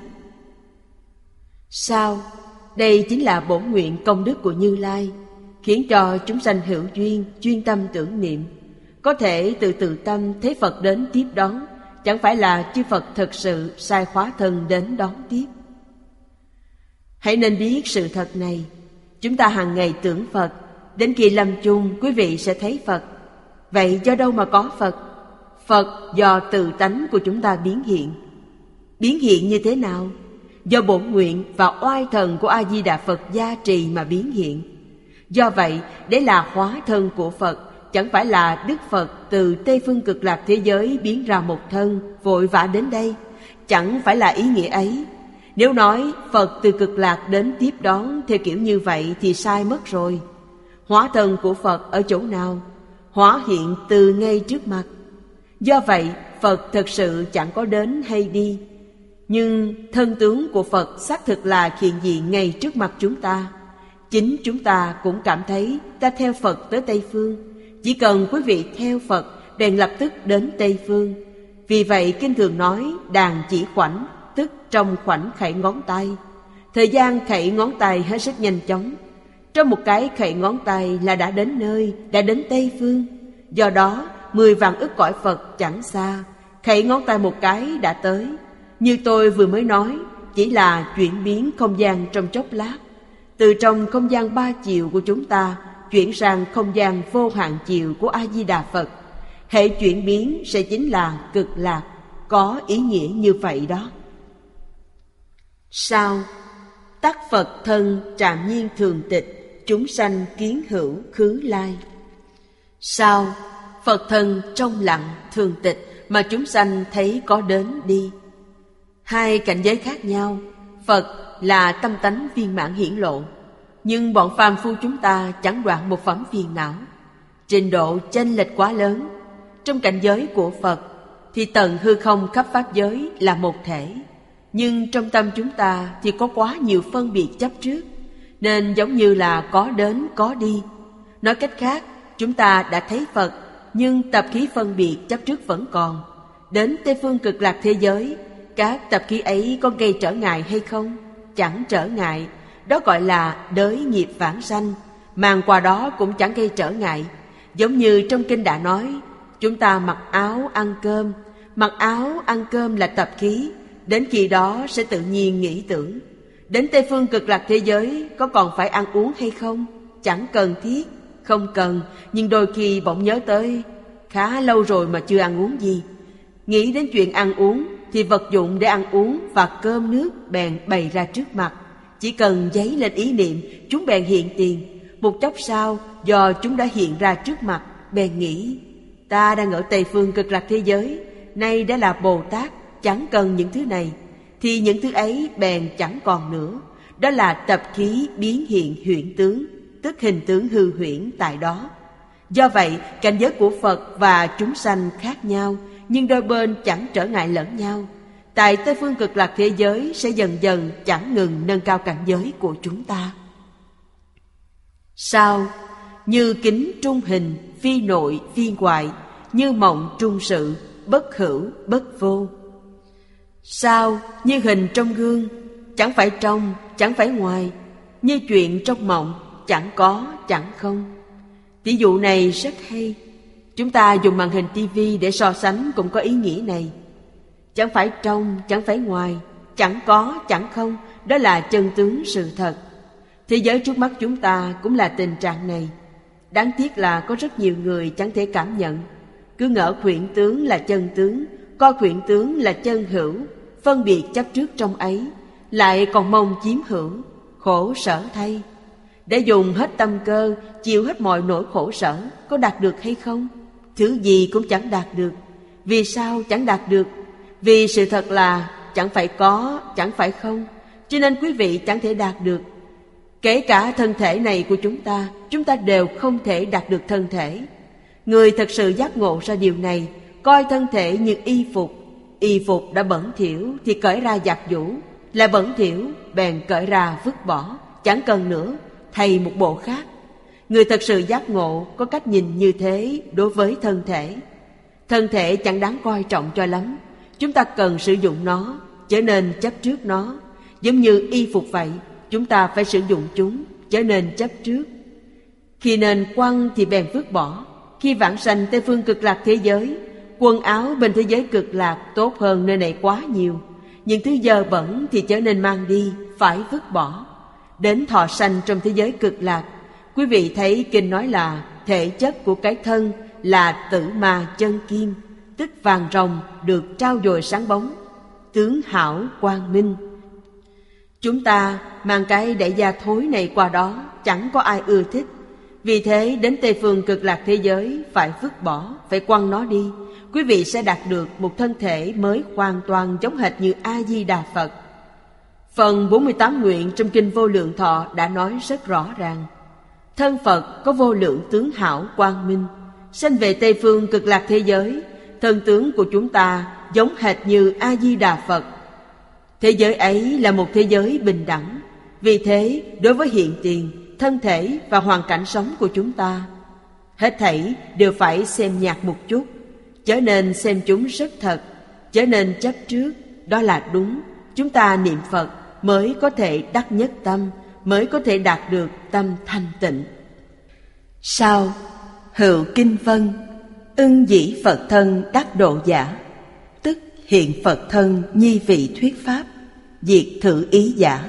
Sao? Đây chính là bổn nguyện công đức của Như Lai, khiến cho chúng sanh hữu duyên, chuyên tâm tưởng niệm, có thể tự tâm thấy Phật đến tiếp đón, chẳng phải là chư Phật thực sự sai hóa thân đến đón tiếp. Hãy nên biết sự thật này. Chúng ta hàng ngày tưởng Phật, đến khi lâm chung quý vị sẽ thấy Phật. Vậy do đâu mà có Phật? Phật do tự tánh của chúng ta biến hiện. Biến hiện như thế nào? Do bổn nguyện và oai thần của A-di-đà Phật gia trì mà biến hiện. Do vậy, để là hóa thân của Phật, chẳng phải là Đức Phật từ Tây Phương Cực Lạc thế giới biến ra một thân, vội vã đến đây. Chẳng phải là ý nghĩa ấy. Nếu nói Phật từ Cực Lạc đến tiếp đón theo kiểu như vậy thì sai mất rồi. Hóa thân của Phật ở chỗ nào? Hóa hiện từ ngay trước mặt. Do vậy, Phật thật sự chẳng có đến hay đi. Nhưng thân tướng của Phật xác thực là hiện diện ngay trước mặt chúng ta. Chính chúng ta cũng cảm thấy ta theo Phật tới Tây Phương. Chỉ cần quý vị theo Phật, bèn lập tức đến Tây Phương. Vì vậy kinh thường nói đàn chỉ khoảnh, tức trong khoảnh khẩy ngón tay. Thời gian khẩy ngón tay hết sức nhanh chóng. Trong một cái khẩy ngón tay là đã đến nơi, đã đến Tây Phương. Do đó 10 vạn ức cõi Phật chẳng xa, khẩy ngón tay một cái đã tới. Như tôi vừa mới nói, chỉ là chuyển biến không gian trong chốc lát. Từ trong không gian 3 chiều của chúng ta chuyển sang không gian vô hạn chiều của A-di-đà Phật. Hệ chuyển biến sẽ chính là cực lạc, có ý nghĩa như vậy đó. Sao? Tắc Phật thân trạm nhiên thường tịch, chúng sanh kiến hữu khứ lai. Sao? Phật thân trong lặng thường tịch mà chúng sanh thấy có đến đi. Hai cảnh giới khác nhau. Phật là tâm tánh viên mãn hiển lộ, nhưng bọn phàm phu chúng ta chẳng đoạn một phẩm phiền não. Trình độ chênh lệch quá lớn. Trong cảnh giới của Phật thì tận hư không khắp pháp giới là một thể, nhưng trong tâm chúng ta thì có quá nhiều phân biệt chấp trước, nên giống như là có đến có đi. Nói cách khác, chúng ta đã thấy Phật, nhưng tập khí phân biệt chấp trước vẫn còn. Đến Tây Phương Cực Lạc thế giới, các tập khí ấy có gây trở ngại hay không? Chẳng trở ngại. Đó gọi là đới nghiệp vãng sanh. Màng qua đó cũng chẳng gây trở ngại. Giống như trong kinh đã nói, chúng ta mặc áo ăn cơm. Mặc áo ăn cơm là tập khí. Đến khi đó sẽ tự nhiên nghĩ tưởng. Đến Tây Phương Cực Lạc thế giới có còn phải ăn uống hay không? Chẳng cần thiết. Không cần, nhưng đôi khi bỗng nhớ tới, khá lâu rồi mà chưa ăn uống gì. Nghĩ đến chuyện ăn uống thì vật dụng để ăn uống và cơm nước bèn bày ra trước mặt. Chỉ cần dấy lên ý niệm, chúng bèn hiện tiền. Một chốc sau, do chúng đã hiện ra trước mặt, bèn nghĩ, ta đang ở Tây Phương Cực Lạc thế giới, nay đã là Bồ Tát, chẳng cần những thứ này. Thì những thứ ấy bèn chẳng còn nữa. Đó là tập khí biến hiện huyễn tướng, tức hình tướng hư huyễn tại đó. Do vậy, cảnh giới của Phật và chúng sanh khác nhau, nhưng đôi bên chẳng trở ngại lẫn nhau. Tại Tây Phương Cực Lạc thế giới sẽ dần dần chẳng ngừng nâng cao cảnh giới của chúng ta. Sao? Như kính trung hình, phi nội phi ngoại, như mộng trung sự, bất hữu bất vô. Sao? Như hình trong gương, chẳng phải trong, chẳng phải ngoài, như chuyện trong mộng, chẳng có, chẳng không. Ví dụ này rất hay. Chúng ta dùng màn hình tivi để so sánh cũng có ý nghĩa này. Chẳng phải trong, chẳng phải ngoài, chẳng có, chẳng không, đó là chân tướng sự thật. Thế giới trước mắt chúng ta cũng là tình trạng này. Đáng tiếc là có rất nhiều người chẳng thể cảm nhận. Cứ ngỡ khuyển tướng là chân tướng, coi khuyển tướng là chân hữu, phân biệt chấp trước trong ấy, lại còn mong chiếm hữu, khổ sở thay. Để dùng hết tâm cơ, chịu hết mọi nỗi khổ sở, có đạt được hay không? Thứ gì cũng chẳng đạt được. Vì sao chẳng đạt được? Vì sự thật là chẳng phải có, chẳng phải không, cho nên quý vị chẳng thể đạt được. Kể cả thân thể này của chúng ta đều không thể đạt được thân thể. Người thật sự giác ngộ ra điều này, coi thân thể như y phục đã bẩn thỉu thì cởi ra giặt giũ, là bẩn thỉu bèn cởi ra vứt bỏ, chẳng cần nữa, thay một bộ khác. Người thật sự giác ngộ có cách nhìn như thế đối với thân thể. Thân thể chẳng đáng coi trọng cho lắm. Chúng ta cần sử dụng nó, trở nên chấp trước nó. Giống như y phục vậy, chúng ta phải sử dụng chúng, trở nên chấp trước. Khi nên quăng thì bèn vứt bỏ. Khi vãng sanh Tây Phương Cực Lạc thế giới, quần áo bên thế giới Cực Lạc tốt hơn nơi này quá nhiều. Những thứ dơ bẩn thì trở nên mang đi, phải vứt bỏ. Đến thọ sanh trong thế giới Cực Lạc, quý vị thấy kinh nói là thể chất của cái thân là tử ma chân kim, tức vàng rồng được trao dồi sáng bóng, tướng hảo quang minh. Chúng ta mang cái đại gia thối này qua đó, chẳng có ai ưa thích. Vì thế đến Tây Phương Cực Lạc thế giới phải vứt bỏ, phải quăng nó đi. Quý vị sẽ đạt được một thân thể mới hoàn toàn giống hệt như A-di-đà Phật. Phần 48 nguyện trong Kinh Vô Lượng Thọ đã nói rất rõ ràng. Thân Phật có vô lượng tướng hảo quang minh. Sanh về Tây Phương Cực Lạc thế giới, thân tướng của chúng ta giống hệt như A-di-đà Phật. Thế giới ấy là một thế giới bình đẳng. Vì thế, đối với hiện tiền, thân thể và hoàn cảnh sống của chúng ta, hết thảy đều phải xem nhạt một chút, trở nên xem chúng rất thật, trở nên chấp trước, đó là đúng. Chúng ta niệm Phật mới có thể đắc nhất tâm, mới có thể đạt được tâm thanh tịnh. Sao? Hữu kinh vân, ưng dĩ Phật thân đắc độ giả, tức hiện Phật thân nhi vị thuyết pháp, diệt thử ý giả.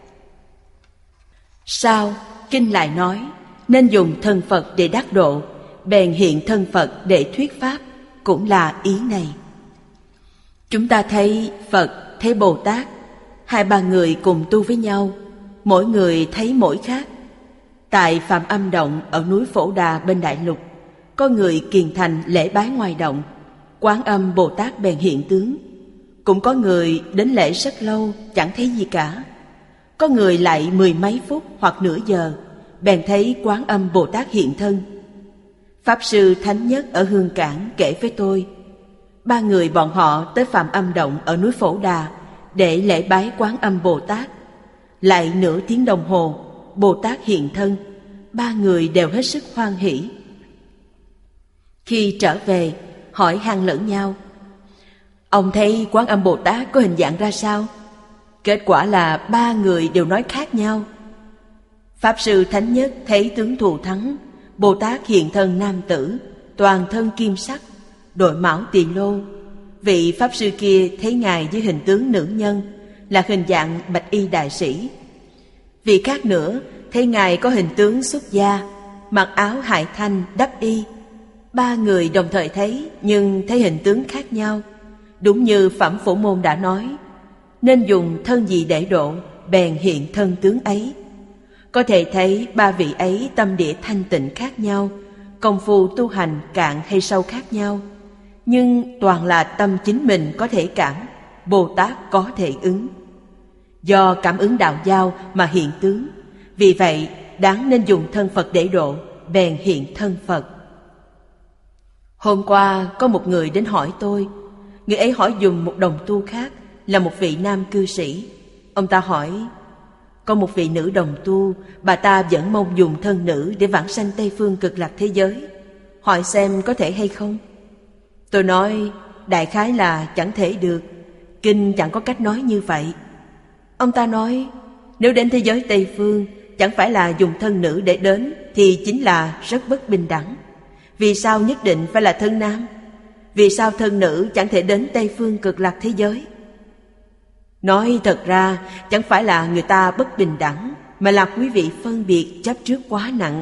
Sao? Kinh lại nói, nên dùng thân Phật để đắc độ, bèn hiện thân Phật để thuyết pháp, cũng là ý này. Chúng ta thấy Phật, thấy Bồ Tát, hai ba người cùng tu với nhau, mỗi người thấy mỗi khác. Tại Phạm Âm Động ở núi Phổ Đà bên Đại Lục, có người kiền thành lễ bái ngoài động, Quán Âm Bồ Tát bèn hiện tướng. Cũng có người đến lễ rất lâu chẳng thấy gì cả. Có người lại 10 mấy phút hoặc nửa giờ, bèn thấy Quán Âm Bồ Tát hiện thân. Pháp Sư Thánh Nhất ở Hương Cảng kể với tôi, 3 người bọn họ tới Phạm Âm Động ở núi Phổ Đà để lễ bái Quán Âm Bồ Tát. Lại nửa tiếng đồng hồ, Bồ Tát hiện thân, 3 người đều hết sức hoan hỷ. Khi trở về, hỏi han lẫn nhau, ông thấy Quán Âm Bồ Tát có hình dạng ra sao? Kết quả là 3 người đều nói khác nhau. Pháp Sư Thánh Nhất thấy tướng Thù Thắng, Bồ Tát hiện thân nam tử, toàn thân kim sắc, đội mão tỳ lô. Vị Pháp Sư kia thấy Ngài với hình tướng nữ nhân, là hình dạng bạch y đại sĩ. Vị khác nữa thấy Ngài có hình tướng xuất gia, mặc áo hải thanh đắp y. 3 người đồng thời thấy, nhưng thấy hình tướng khác nhau. Đúng như Phẩm Phổ Môn đã nói, nên dùng thân gì để độ, bèn hiện thân tướng ấy. Có thể thấy 3 vị ấy tâm địa thanh tịnh khác nhau, công phu tu hành cạn hay sâu khác nhau, nhưng toàn là tâm chính mình có thể cảm, Bồ Tát có thể ứng. Do cảm ứng đạo giao mà hiện tướng, vì vậy đáng nên dùng thân Phật để độ, bèn hiện thân Phật. Hôm qua có một người đến hỏi tôi. Người ấy hỏi dùm một đồng tu khác, là một vị nam cư sĩ. Ông ta hỏi, có một vị nữ đồng tu, bà ta vẫn mong dùng thân nữ để vãng sanh Tây Phương Cực Lạc thế giới, hỏi xem có thể hay không. Tôi nói, đại khái là chẳng thể được, kinh chẳng có cách nói như vậy. Ông ta nói, nếu đến thế giới Tây Phương chẳng phải là dùng thân nữ để đến thì chính là rất bất bình đẳng. Vì sao nhất định phải là thân nam? Vì sao thân nữ chẳng thể đến Tây Phương Cực Lạc thế giới? Nói thật ra chẳng phải là người ta bất bình đẳng, mà là quý vị phân biệt chấp trước quá nặng.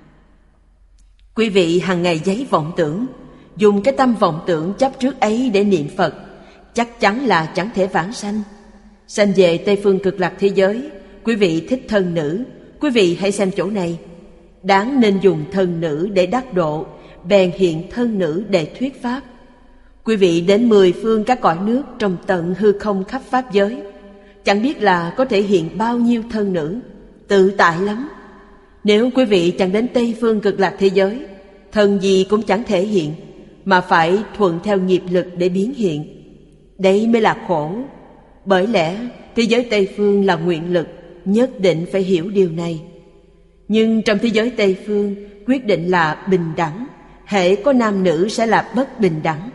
Quý vị hàng ngày giấy vọng tưởng, dùng cái tâm vọng tưởng chấp trước ấy để niệm Phật, chắc chắn là chẳng thể vãng sanh. Sanh về Tây Phương Cực Lạc thế giới, quý vị thích thân nữ, quý vị hãy xem chỗ này. Đáng nên dùng thân nữ để đắc độ, bèn hiện thân nữ để thuyết pháp. Quý vị đến 10 phương các cõi nước trong tận hư không khắp pháp giới, chẳng biết là có thể hiện bao nhiêu thân nữ, tự tại lắm. Nếu quý vị chẳng đến Tây Phương Cực Lạc thế giới, thân gì cũng chẳng thể hiện, mà phải thuận theo nghiệp lực để biến hiện. Đấy mới là khổ. Bởi lẽ thế giới Tây Phương là nguyện lực, nhất định phải hiểu điều này. Nhưng trong thế giới Tây Phương quyết định là bình đẳng, hễ có nam nữ sẽ là bất bình đẳng.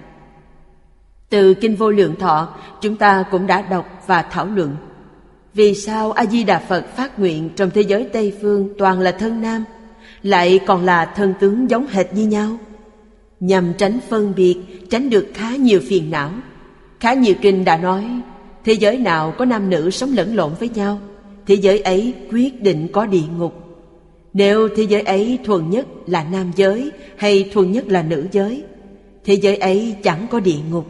Từ Kinh Vô Lượng Thọ chúng ta cũng đã đọc và thảo luận. Vì sao A-di-đà Phật phát nguyện trong thế giới Tây Phương toàn là thân nam, lại còn là thân tướng giống hệt như nhau? Nhằm tránh phân biệt, tránh được khá nhiều phiền não. Khá nhiều kinh đã nói, thế giới nào có nam nữ sống lẫn lộn với nhau, thế giới ấy quyết định có địa ngục. Nếu thế giới ấy thuần nhất là nam giới hay thuần nhất là nữ giới, thế giới ấy chẳng có địa ngục.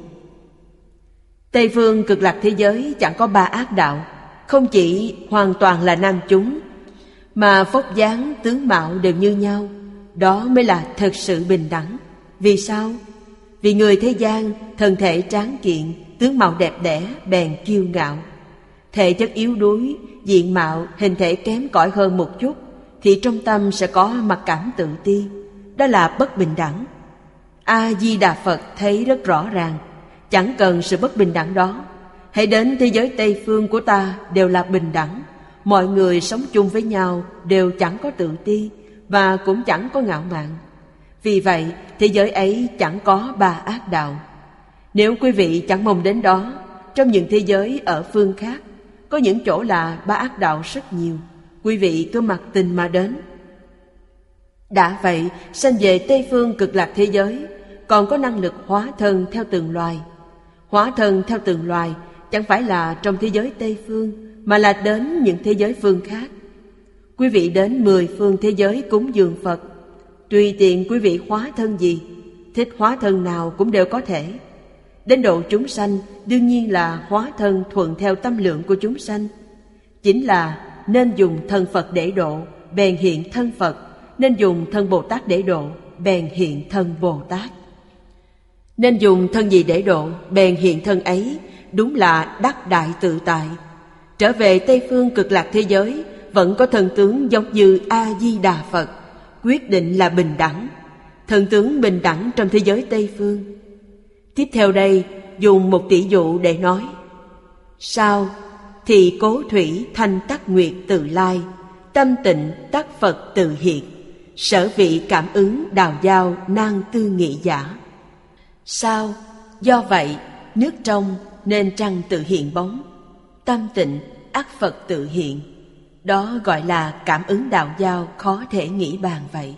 Tây Phương Cực Lạc thế giới chẳng có 3 ác đạo, không chỉ hoàn toàn là nam chúng, mà vóc dáng tướng mạo đều như nhau. Đó mới là thật sự bình đẳng. Vì sao? Vì người thế gian thân thể tráng kiện, tướng mạo đẹp đẽ bèn kiêu ngạo. Thể chất yếu đuối, diện mạo hình thể kém cỏi hơn một chút, thì trong tâm sẽ có mặc cảm tự ti. Đó là bất bình đẳng. A-di-đà Phật thấy rất rõ ràng, chẳng cần sự bất bình đẳng đó. Hãy đến thế giới Tây Phương của ta đều là bình đẳng. Mọi người sống chung với nhau đều chẳng có tự ti, và cũng chẳng có ngạo mạn. Vì vậy thế giới ấy chẳng có 3 ác đạo. Nếu quý vị chẳng mong đến đó, trong những thế giới ở phương khác có những chỗ là 3 ác đạo rất nhiều, quý vị cứ mặc tình mà đến. Đã vậy, sanh về Tây Phương Cực Lạc thế giới còn có năng lực hóa thân theo từng loài. Hóa thân theo từng loài chẳng phải là trong thế giới Tây Phương, mà là đến những thế giới phương khác. Quý vị đến 10 phương thế giới cúng dường Phật, tùy tiện quý vị hóa thân gì, thích hóa thân nào cũng đều có thể. Đến độ chúng sanh đương nhiên là hóa thân thuận theo tâm lượng của chúng sanh. Chính là nên dùng thân Phật để độ, bèn hiện thân Phật. Nên dùng thân Bồ Tát để độ, bèn hiện thân Bồ Tát. Nên dùng thân gì để độ, bèn hiện thân ấy. Đúng là đắc đại tự tại. Trở về Tây Phương Cực Lạc thế giới vẫn có thần tướng giống như A-di-đà Phật, quyết định là bình đẳng. Thần tướng bình đẳng trong thế giới Tây Phương. Tiếp theo đây dùng một tỷ dụ để nói. Sao? Thì cố thủy thanh tắc nguyệt tự lai, tâm tịnh tắc Phật tự hiện, sở vị cảm ứng đào giao nan tư nghị giả. Sao? Do vậy nước trong nên trăng tự hiện bóng, tâm tịnh ắt Phật tự hiện. Đó gọi là cảm ứng đạo giao khó thể nghĩ bàn vậy.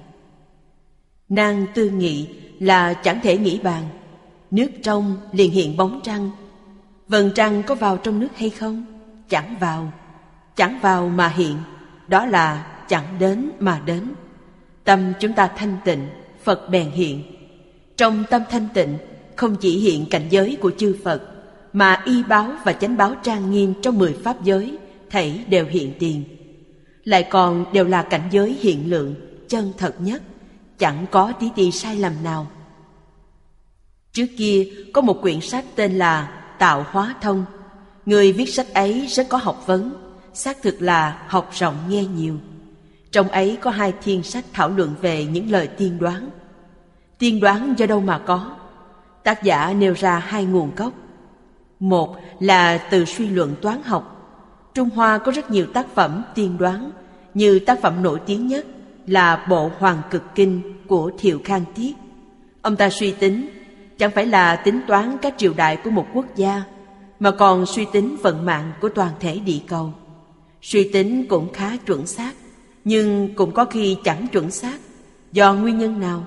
Nan tư nghị là chẳng thể nghĩ bàn. Nước trong liền hiện bóng trăng. Vầng trăng có vào trong nước hay không? Chẳng vào. Chẳng vào mà hiện. Đó là chẳng đến mà đến. Tâm chúng ta thanh tịnh, Phật bèn hiện. Trong tâm thanh tịnh không chỉ hiện cảnh giới của chư Phật, mà y báo và chánh báo trang nghiêm trong 10 pháp giới thảy đều hiện tiền. Lại còn đều là cảnh giới hiện lượng, chân thật nhất, chẳng có tí ti sai lầm nào. Trước kia có một quyển sách tên là Tạo Hóa Thông. Người viết sách ấy rất có học vấn, xác thực là học rộng nghe nhiều. Trong ấy có 2 thiên sách thảo luận về những lời tiên đoán. Tiên đoán do đâu mà có? Tác giả nêu ra hai nguồn gốc. Một là từ suy luận toán học. Trung Hoa có rất nhiều tác phẩm tiên đoán, như tác phẩm nổi tiếng nhất là bộ Hoàng Cực Kinh của Thiệu Khang Tiết. Ông ta suy tính chẳng phải là tính toán các triều đại của một quốc gia, mà còn suy tính vận mạng của toàn thể địa cầu. Suy tính cũng khá chuẩn xác, nhưng cũng có khi chẳng chuẩn xác. Do nguyên nhân nào?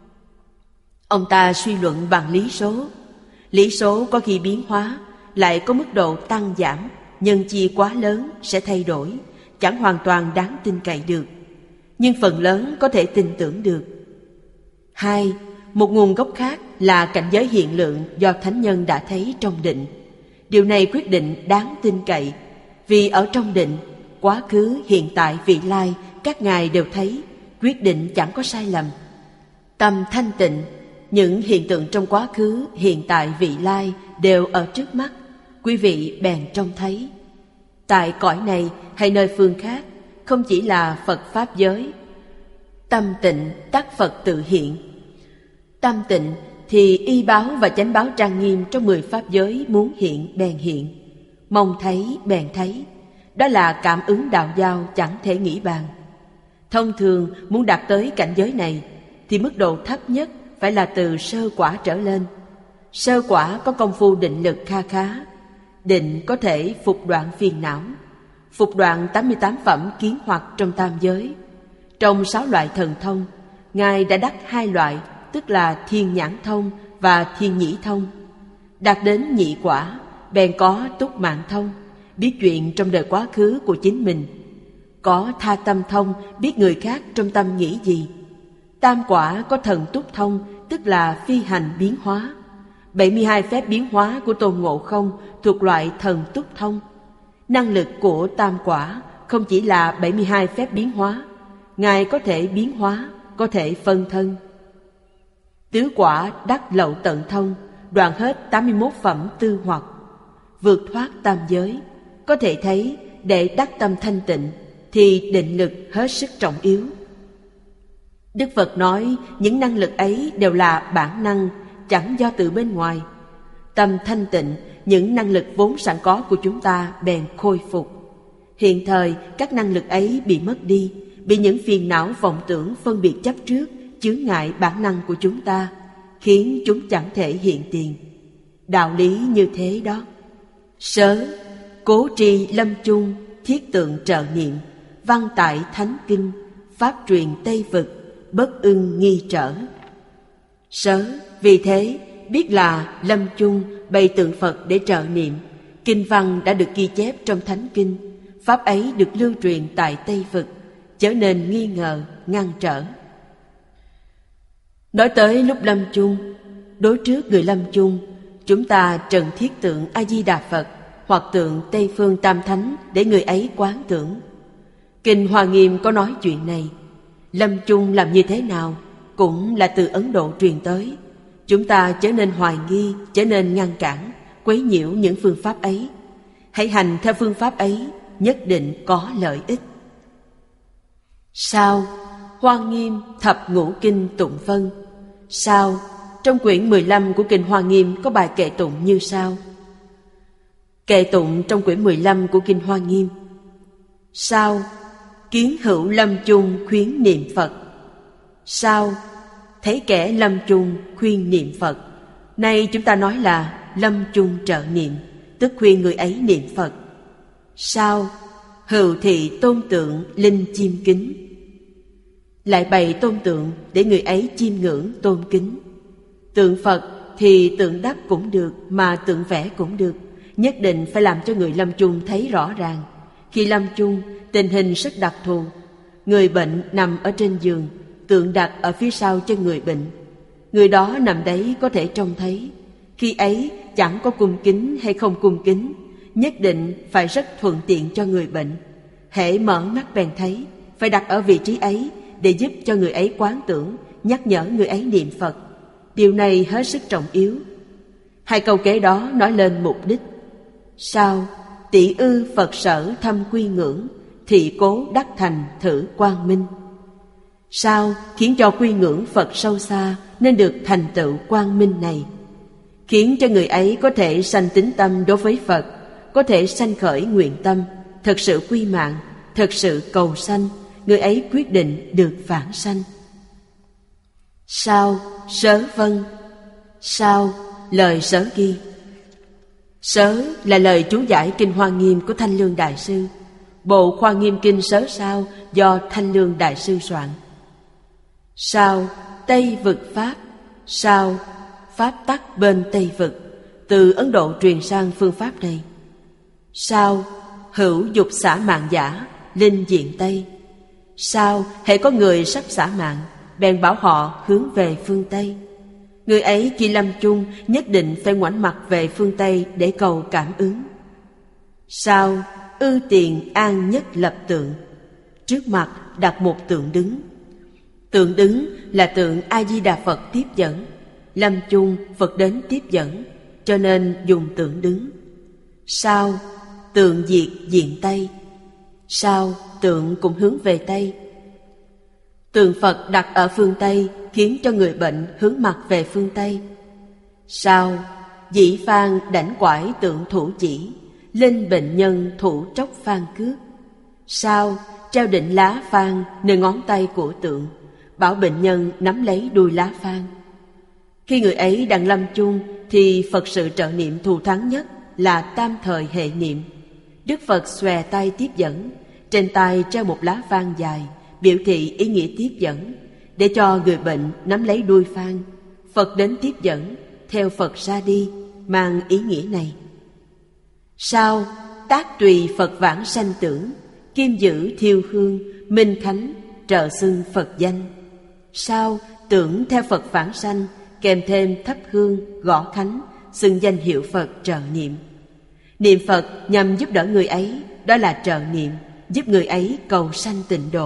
Ông ta suy luận bằng lý số. Lý số có khi biến hóa, lại có mức độ tăng giảm, nhân chia quá lớn sẽ thay đổi, chẳng hoàn toàn đáng tin cậy được, nhưng phần lớn có thể tin tưởng được. Hai, một nguồn gốc khác là cảnh giới hiện lượng do thánh nhân đã thấy trong định. Điều này quyết định đáng tin cậy, vì ở trong định, quá khứ, hiện tại, vị lai, các ngài đều thấy, quyết định chẳng có sai lầm. Tâm thanh tịnh, những hiện tượng trong quá khứ, hiện tại, vị lai đều ở trước mắt, quý vị bèn trông thấy. Tại cõi này hay nơi phương khác, không chỉ là Phật Pháp giới. Tâm tịnh tắc Phật tự hiện. Tâm tịnh thì y báo và chánh báo trang nghiêm trong 10 Pháp giới muốn hiện bèn hiện, mong thấy bèn thấy. Đó là cảm ứng đạo giao chẳng thể nghĩ bàn. Thông thường muốn đạt tới cảnh giới này thì mức độ thấp nhất phải là từ sơ quả trở lên. Sơ quả có công phu định lực kha khá. Định có thể phục đoạn phiền não, phục đoạn 88 phẩm kiến hoặc trong tam giới. Trong 6 loại thần thông, Ngài đã đắc 2 loại, tức là thiên nhãn thông và thiên nhĩ thông. Đạt đến nhị quả, bèn có túc mạng thông, biết chuyện trong đời quá khứ của chính mình. Có tha tâm thông, biết người khác trong tâm nghĩ gì. Tam quả có thần túc thông, tức là phi hành biến hóa. 72 phép biến hóa của Tôn Ngộ Không thuộc loại thần túc thông. Năng lực của tam quả không chỉ là 72 phép biến hóa, Ngài có thể biến hóa, có thể phân thân. Tứ quả đắc lậu tận thông, đoạn hết 81 phẩm tư hoặc, vượt thoát tam giới. Có thể thấy để đắc tâm thanh tịnh thì định lực hết sức trọng yếu. Đức Phật nói những năng lực ấy đều là bản năng, chẳng do từ bên ngoài. Tâm thanh tịnh, những năng lực vốn sẵn có của chúng ta bèn khôi phục. Hiện thời các năng lực ấy bị mất đi, bị những phiền não vọng tưởng phân biệt chấp trước chướng ngại bản năng của chúng ta, khiến chúng chẳng thể hiện tiền. Đạo lý như thế đó. Sớ, cố tri lâm chung, thiết tượng trợ niệm, văn tại thánh kinh, pháp truyền Tây Vực, bất ưng nghi trở. Sớ, vì thế biết là lâm chung bày tượng Phật để trợ niệm. Kinh văn đã được ghi chép trong thánh kinh, pháp ấy được lưu truyền tại Tây Vực, chớ nên nghi ngờ, ngăn trở. Nói tới lúc lâm chung, đối trước người lâm chung, chúng ta trần thiết tượng A-di-đà Phật hoặc tượng Tây Phương Tam Thánh để người ấy quán tưởng. Kinh Hoa Nghiêm có nói chuyện này. Lâm chung làm như thế nào cũng là từ Ấn Độ truyền tới. Chúng ta chớ nên hoài nghi, chớ nên ngăn cản, quấy nhiễu những phương pháp ấy. Hãy hành theo phương pháp ấy, nhất định có lợi ích. Sao? Hoa Nghiêm thập ngũ kinh tụng vân. Sao? Trong quyển 15 của Kinh Hoa Nghiêm có bài kệ tụng như sau. Kệ tụng trong quyển 15 của Kinh Hoa Nghiêm. Sao? Kiến hữu lâm chung khuyến niệm Phật. Sao? Thấy kẻ lâm chung khuyên niệm Phật. Nay chúng ta nói là lâm chung trợ niệm, tức khuyên người ấy niệm Phật. Sao? Hữu thị tôn tượng linh chiêm kính. Lại bày tôn tượng để người ấy chiêm ngưỡng tôn kính. Tượng Phật thì tượng đắp cũng được, mà tượng vẽ cũng được. Nhất định phải làm cho người lâm chung thấy rõ ràng. Khi lâm chung, tình hình rất đặc thù. Người bệnh nằm ở trên giường, tượng đặt ở phía sau chân người bệnh. Người đó nằm đấy có thể trông thấy. Khi ấy chẳng có cung kính hay không cung kính, nhất định phải rất thuận tiện cho người bệnh. Hễ mở mắt bèn thấy, phải đặt ở vị trí ấy để giúp cho người ấy quán tưởng, nhắc nhở người ấy niệm Phật. Điều này hết sức trọng yếu. Hai câu kế đó nói lên mục đích. Sao? Tỷ ư Phật sở thâm quy ngưỡng, thị cố đắc thành thử quang minh. Sao? Khiến cho quy ngưỡng Phật sâu xa, nên được thành tựu quang minh này, khiến cho người ấy có thể sanh tín tâm đối với Phật, có thể sanh khởi nguyện tâm, thật sự quy mạng, thật sự cầu sanh, người ấy quyết định được vãng sanh. Sao sớ vân? Sao lời sớ ghi. Sớ là lời chú giải Kinh Hoa Nghiêm của Thanh Lương Đại Sư. Bộ Hoa Nghiêm Kinh Sớ Sao do Thanh Lương Đại Sư soạn. Sao Tây vực Pháp. Sao Pháp tắc bên Tây vực, từ Ấn Độ truyền sang phương Pháp này. Sao hữu dục xả mạng giả, linh diện Tây. Sao hễ có người sắp xả mạng, bèn bảo họ hướng về phương Tây. Người ấy khi lâm chung nhất định phải ngoảnh mặt về phương Tây để cầu cảm ứng. Sao ư tiền an nhất lập tượng. Trước mặt đặt một tượng đứng. Tượng đứng là tượng A-di-đà Phật tiếp dẫn. Lâm chung Phật đến tiếp dẫn, cho nên dùng tượng đứng. Sao tượng diệt diện Tây. Sao tượng cũng hướng về Tây. Tượng Phật đặt ở phương Tây khiến cho người bệnh hướng mặt về phương Tây. Sao dĩ phan đảnh quải tượng thủ chỉ, linh bệnh nhân thủ tróc phan cước. Sao treo định lá phan nơi ngón tay của tượng, bảo bệnh nhân nắm lấy đuôi lá phan. Khi người ấy đang lâm chung thì Phật sự trợ niệm thù thắng nhất là tam thời hệ niệm. Đức Phật xòe tay tiếp dẫn, trên tay treo một lá phan dài, biểu thị ý nghĩa tiếp dẫn, để cho người bệnh nắm lấy đuôi phan. Phật đến tiếp dẫn, theo Phật ra đi, mang ý nghĩa này. Sao tác tùy Phật vãng sanh tưởng, kim giữ thiêu hương, minh khánh trợ xưng Phật danh. Sao tưởng theo Phật vãng sanh, kèm thêm thắp hương, gõ khánh, xưng danh hiệu Phật trợ niệm. Niệm Phật nhằm giúp đỡ người ấy, đó là trợ niệm, giúp người ấy cầu sanh tịnh độ.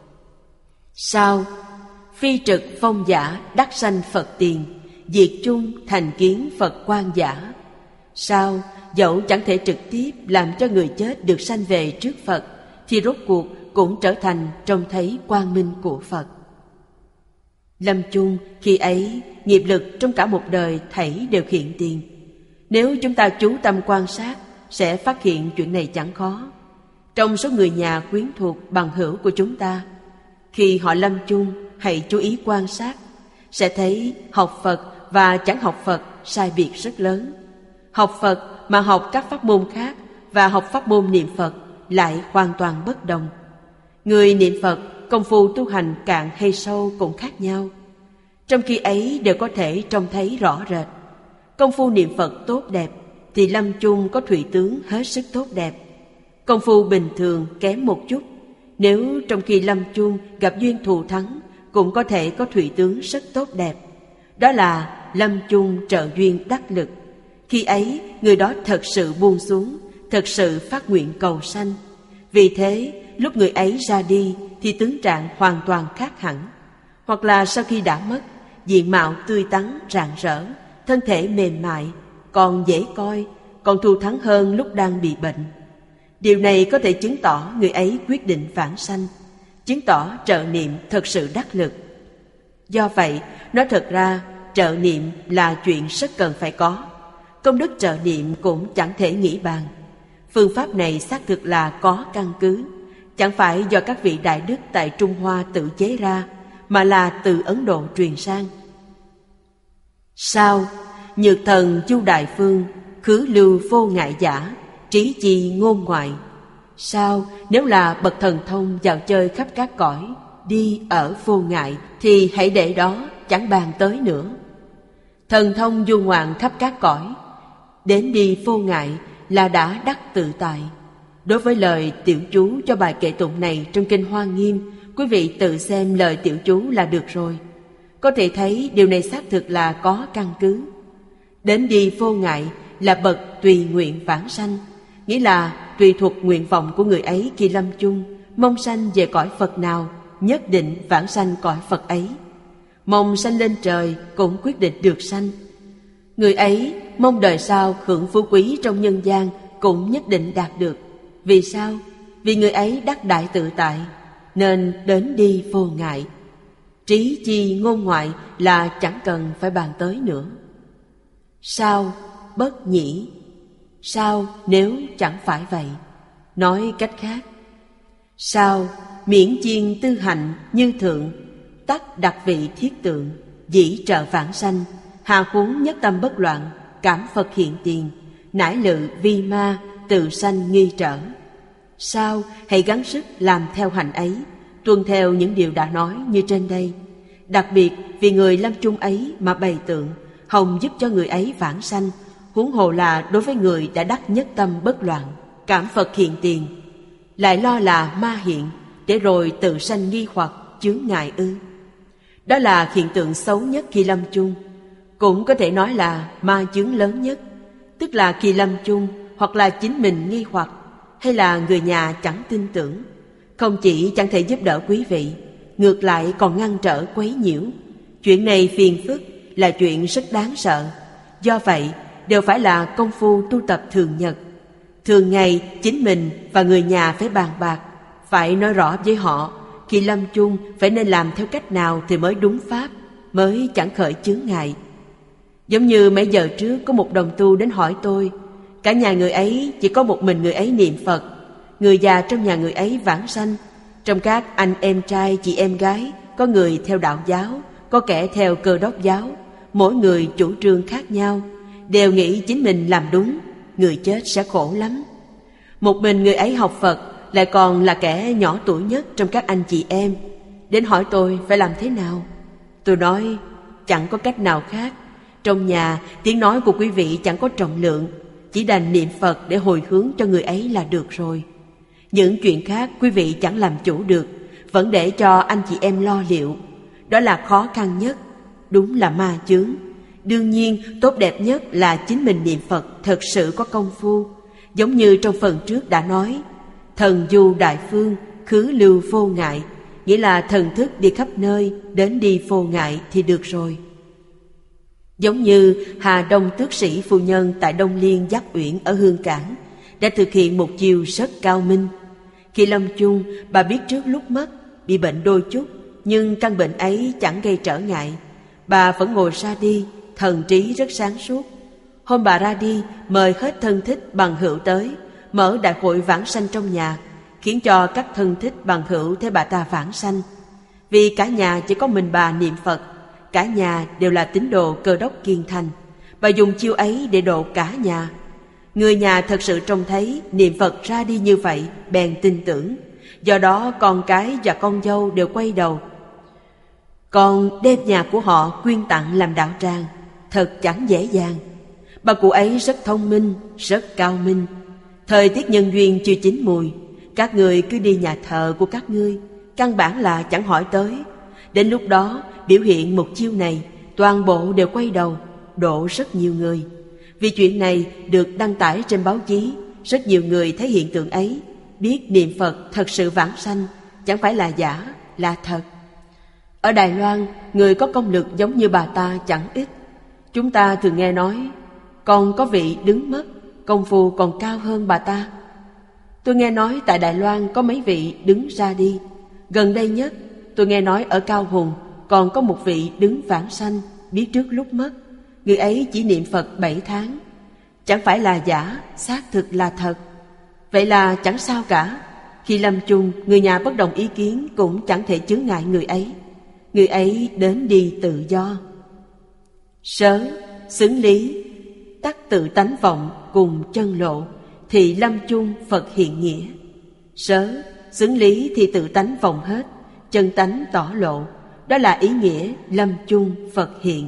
Sao phi trực phong giả đắc sanh Phật tiền, diệt chung thành kiến Phật quan giả. Sao dẫu chẳng thể trực tiếp làm cho người chết được sanh về trước Phật, thì rốt cuộc cũng trở thành trông thấy quang minh của Phật. Lâm chung khi ấy, nghiệp lực trong cả một đời thảy đều hiện tiền. Nếu chúng ta chú tâm quan sát, sẽ phát hiện chuyện này chẳng khó. Trong số người nhà quyến thuộc bằng hữu của chúng ta, khi họ lâm chung, hãy chú ý quan sát, sẽ thấy học Phật và chẳng học Phật sai biệt rất lớn. Học Phật mà học các pháp môn khác và học pháp môn niệm Phật lại hoàn toàn bất đồng. Người niệm Phật, công phu tu hành cạn hay sâu cũng khác nhau. Trong khi ấy đều có thể trông thấy rõ rệt. Công phu niệm Phật tốt đẹp thì lâm chung có thủy tướng hết sức tốt đẹp. Công phu bình thường kém một chút, nếu trong khi lâm chung gặp duyên thù thắng, cũng có thể có thủy tướng rất tốt đẹp. Đó là lâm chung trợ duyên đắc lực. Khi ấy người đó thật sự buông xuống, thật sự phát nguyện cầu sanh. Vì thế lúc người ấy ra đi thì tướng trạng hoàn toàn khác hẳn. Hoặc là sau khi đã mất, diện mạo tươi tắn rạng rỡ, thân thể mềm mại, còn dễ coi, còn thù thắng hơn lúc đang bị bệnh. Điều này có thể chứng tỏ người ấy quyết định vãng sanh, chứng tỏ trợ niệm thật sự đắc lực. Do vậy, nói thật ra, trợ niệm là chuyện rất cần phải có. Công đức trợ niệm cũng chẳng thể nghĩ bàn. Phương pháp này xác thực là có căn cứ, chẳng phải do các vị đại đức tại Trung Hoa tự chế ra, mà là từ Ấn Độ truyền sang. Sao nhược thần Chu Đại Phương, khứ lưu vô ngại giả, trí chi ngôn ngoại. Sao nếu là bậc thần thông dạo chơi khắp các cõi, đi ở vô ngại, thì hãy để đó, chẳng bàn tới nữa. Thần thông du ngoạn khắp các cõi, đến đi vô ngại là đã đắc tự tại. Đối với lời tiểu chú cho bài kệ tụng này trong Kinh Hoa Nghiêm, quý vị tự xem lời tiểu chú là được rồi. Có thể thấy điều này xác thực là có căn cứ. Đến đi vô ngại là bậc tùy nguyện vãng sanh, nghĩa là tùy thuộc nguyện vọng của người ấy khi lâm chung, mong sanh về cõi Phật nào, nhất định vãng sanh cõi Phật ấy. Mong sanh lên trời cũng quyết định được sanh. Người ấy mong đời sau hưởng phú quý trong nhân gian cũng nhất định đạt được. Vì sao? Vì người ấy đắc đại tự tại, nên đến đi vô ngại. Trí chi ngôn ngoại là chẳng cần phải bàn tới nữa. Sao bất nhĩ? Sao nếu chẳng phải vậy? Nói cách khác, sao miễn chiên tư hạnh như thượng, tắc đặc vị thiết tượng, dĩ trợ vãng sanh, hà huống nhất tâm bất loạn, cảm Phật hiện tiền, nải lự vi ma, tự sanh nghi trở. Sao hãy gắng sức làm theo hành ấy, tuân theo những điều đã nói như trên đây. Đặc biệt vì người lâm chung ấy mà bày tượng, hồng giúp cho người ấy vãng sanh, huống hồ là đối với người đã đắc nhất tâm bất loạn, cảm Phật hiện tiền, lại lo là ma hiện, để rồi tự sanh nghi hoặc chướng ngại ư? Đó là hiện tượng xấu nhất khi lâm chung, cũng có thể nói là ma chướng lớn nhất, tức là khi lâm chung hoặc là chính mình nghi hoặc, hay là người nhà chẳng tin tưởng, không chỉ chẳng thể giúp đỡ quý vị, ngược lại còn ngăn trở quấy nhiễu. Chuyện này phiền phức, là chuyện rất đáng sợ. Do vậy đều phải là công phu tu tập thường nhật. Thường ngày chính mình và người nhà phải bàn bạc, phải nói rõ với họ khi lâm chung phải nên làm theo cách nào thì mới đúng pháp, mới chẳng khởi chướng ngại. Giống như mấy giờ trước có một đồng tu đến hỏi tôi, cả nhà người ấy chỉ có một mình người ấy niệm Phật, người già trong nhà người ấy vãng sanh, trong các anh em trai chị em gái có người theo đạo giáo, có kẻ theo Cơ Đốc giáo, mỗi người chủ trương khác nhau, đều nghĩ chính mình làm đúng, người chết sẽ khổ lắm. Một mình người ấy học Phật, lại còn là kẻ nhỏ tuổi nhất trong các anh chị em, đến hỏi tôi phải làm thế nào. Tôi nói chẳng có cách nào khác, trong nhà tiếng nói của quý vị chẳng có trọng lượng, chỉ đành niệm Phật để hồi hướng cho người ấy là được rồi. Những chuyện khác quý vị chẳng làm chủ được, vẫn để cho anh chị em lo liệu. Đó là khó khăn nhất, đúng là ma chướng. Đương nhiên tốt đẹp nhất là chính mình niệm Phật thật sự có công phu. Giống như trong phần trước đã nói, thần du đại phương, khứ lưu vô ngại, nghĩa là thần thức đi khắp nơi, đến đi vô ngại thì được rồi. Giống như Hà Đông Tước Sĩ phu nhân tại Đông Liên Giác Uyển ở Hương Cảng đã thực hiện một chiêu rất cao minh. Khi lâm chung, bà biết trước lúc mất, bị bệnh đôi chút, nhưng căn bệnh ấy chẳng gây trở ngại. Bà vẫn ngồi ra đi, thần trí rất sáng suốt. Hôm bà ra đi, mời hết thân thích bằng hữu tới, mở đại hội vãng sanh trong nhà, khiến cho các thân thích bằng hữu thấy bà ta vãng sanh. Vì cả nhà chỉ có mình bà niệm Phật, cả nhà đều là tín đồ Cơ Đốc kiên thành, bà dùng chiêu ấy để độ cả nhà. Người nhà thật sự trông thấy niệm Phật ra đi như vậy, bèn tin tưởng. Do đó con cái và con dâu đều quay đầu, còn đem nhà của họ quyên tặng làm đạo tràng, thật chẳng dễ dàng. Bà cụ ấy rất thông minh, rất cao minh. Thời tiết nhân duyên chưa chín mùi, các người cứ đi nhà thờ của các ngươi, căn bản là chẳng hỏi tới. Đến lúc đó biểu hiện một chiêu này, toàn bộ đều quay đầu, độ rất nhiều người. Vì chuyện này được đăng tải trên báo chí, rất nhiều người thấy hiện tượng ấy, biết niệm Phật thật sự vãng sanh, chẳng phải là giả, là thật. Ở Đài Loan, người có công lực giống như bà ta chẳng ít. Chúng ta thường nghe nói, còn có vị đứng mất, công phu còn cao hơn bà ta. Tôi nghe nói tại Đài Loan có mấy vị đứng ra đi. Gần đây nhất, tôi nghe nói ở Cao Hùng còn có một vị đứng vãng sanh, biết trước lúc mất. Người ấy chỉ niệm Phật 7 tháng. Chẳng phải là giả, xác thực là thật. Vậy là chẳng sao cả. Khi lâm chung, người nhà bất đồng ý kiến cũng chẳng thể chướng ngại người ấy. Người ấy đến đi tự do. Sớ, xứng lý, tắc tự tánh vọng cùng chân lộ, thì lâm chung Phật hiện nghĩa. Sớ, xứng lý thì tự tánh vọng hết, chân tánh tỏ lộ. Đó là ý nghĩa lâm chung Phật hiện.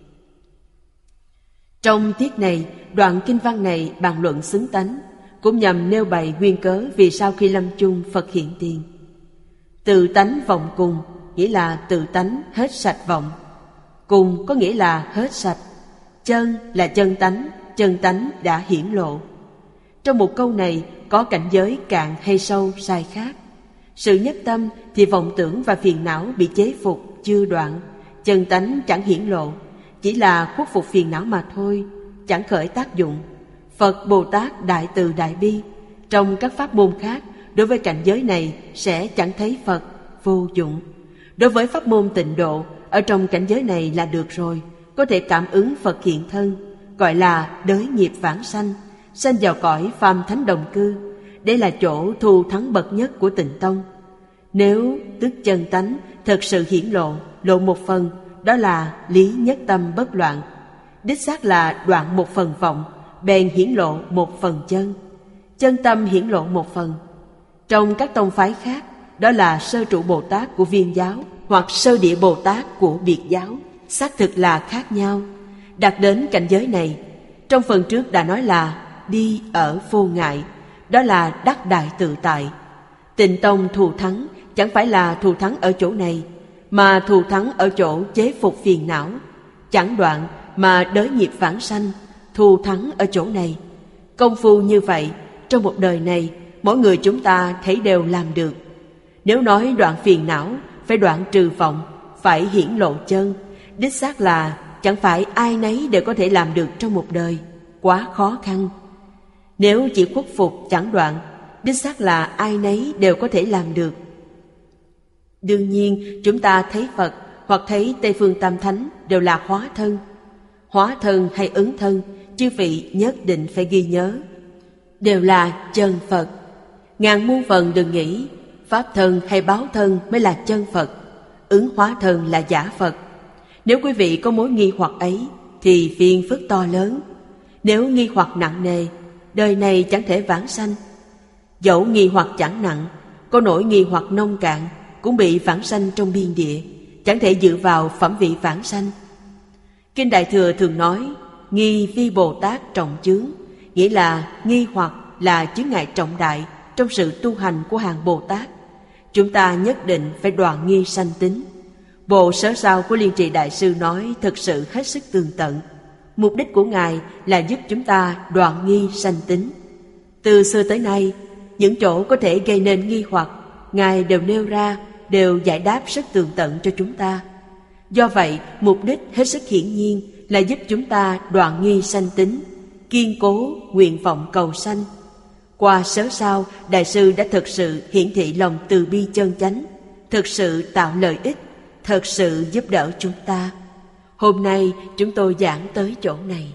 Trong tiết này, đoạn kinh văn này bàn luận xứng tánh, cũng nhằm nêu bày nguyên cớ vì sao khi lâm chung Phật hiện tiền. Tự tánh vọng cùng nghĩa là tự tánh hết sạch vọng, cùng có nghĩa là hết sạch. Chân là chân tánh đã hiển lộ. Trong một câu này có cảnh giới cạn hay sâu sai khác. Sự nhất tâm thì vọng tưởng và phiền não bị chế phục chưa đoạn, chân tánh chẳng hiển lộ, chỉ là khuất phục phiền não mà thôi, chẳng khởi tác dụng. Phật Bồ Tát đại từ đại bi trong các pháp môn khác đối với cảnh giới này sẽ chẳng thấy Phật, vô dụng. Đối với pháp môn tịnh độ, ở trong cảnh giới này là được rồi, có thể cảm ứng Phật hiện thân, gọi là đới nghiệp vãng sanh, sanh vào cõi phàm thánh đồng cư. Đây là chỗ thù thắng bậc nhất của Tịnh Tông. Nếu tức chân tánh thật sự hiển lộ một phần, đó là lý nhất tâm bất loạn. Đích xác là đoạn một phần vọng, bèn hiển lộ một phần chân. Chân tâm hiển lộ một phần. Trong các tông phái khác, đó là sơ trụ Bồ Tát của Viên giáo hoặc sơ địa Bồ Tát của Biệt giáo, xác thực là khác nhau. Đạt đến cảnh giới này, trong phần trước đã nói là đi ở vô ngại, đó là đắc đại tự tại. Tịnh Tông thù thắng chẳng phải là thù thắng ở chỗ này, mà thù thắng ở chỗ chế phục phiền não. Chẳng đoạn mà đới nghiệp vãng sanh, thù thắng ở chỗ này. Công phu như vậy, trong một đời này, mỗi người chúng ta thấy đều làm được. Nếu nói đoạn phiền não, phải đoạn trừ vọng, phải hiển lộ chân. Đích xác là chẳng phải ai nấy đều có thể làm được trong một đời, quá khó khăn. Nếu chỉ khuất phục chẳng đoạn, đích xác là ai nấy đều có thể làm được. Đương nhiên, chúng ta thấy Phật hoặc thấy Tây Phương Tam Thánh đều là hóa thân. Hóa thân hay ứng thân, chư vị nhất định phải ghi nhớ, đều là chân Phật. Ngàn muôn phần đừng nghĩ Pháp thân hay báo thân mới là chân Phật, ứng hóa thân là giả Phật. Nếu quý vị có mối nghi hoặc ấy thì phiền phức to lớn. Nếu nghi hoặc nặng nề, đời này chẳng thể vãng sanh. Dẫu nghi hoặc chẳng nặng, có nỗi nghi hoặc nông cạn cũng bị vãng sanh trong biên địa, chẳng thể dự vào phẩm vị vãng sanh. Kinh Đại Thừa thường nói nghi phi Bồ Tát trọng chướng, nghĩa là nghi hoặc là chướng ngại trọng đại trong sự tu hành của hàng Bồ Tát. Chúng ta nhất định phải đoạn nghi sanh tính. Bộ Sở Sao của Liên Trì Đại Sư nói thực sự hết sức tường tận. Mục đích của Ngài là giúp chúng ta đoạn nghi sanh tính. Từ xưa tới nay, những chỗ có thể gây nên nghi hoặc, Ngài đều nêu ra, đều giải đáp rất tường tận cho chúng ta. Do vậy, mục đích hết sức hiển nhiên là giúp chúng ta đoạn nghi sanh tính, kiên cố nguyện vọng cầu sanh. Qua Sở Sao, Đại sư đã thực sự hiển thị lòng từ bi chân chánh, thực sự tạo lợi ích, thực sự giúp đỡ chúng ta. Hôm nay chúng tôi giảng tới chỗ này.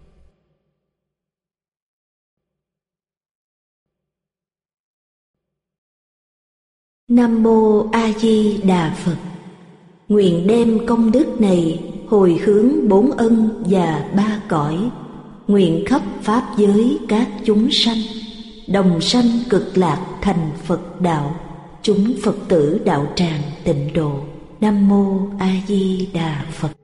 Nam Mô A Di Đà Phật. Nguyện đem công đức này hồi hướng bốn ân và ba cõi, nguyện khắp pháp giới các chúng sanh đồng sanh cực lạc thành Phật đạo, chúng Phật tử đạo tràng tịnh độ. Nam Mô A Di Đà Phật.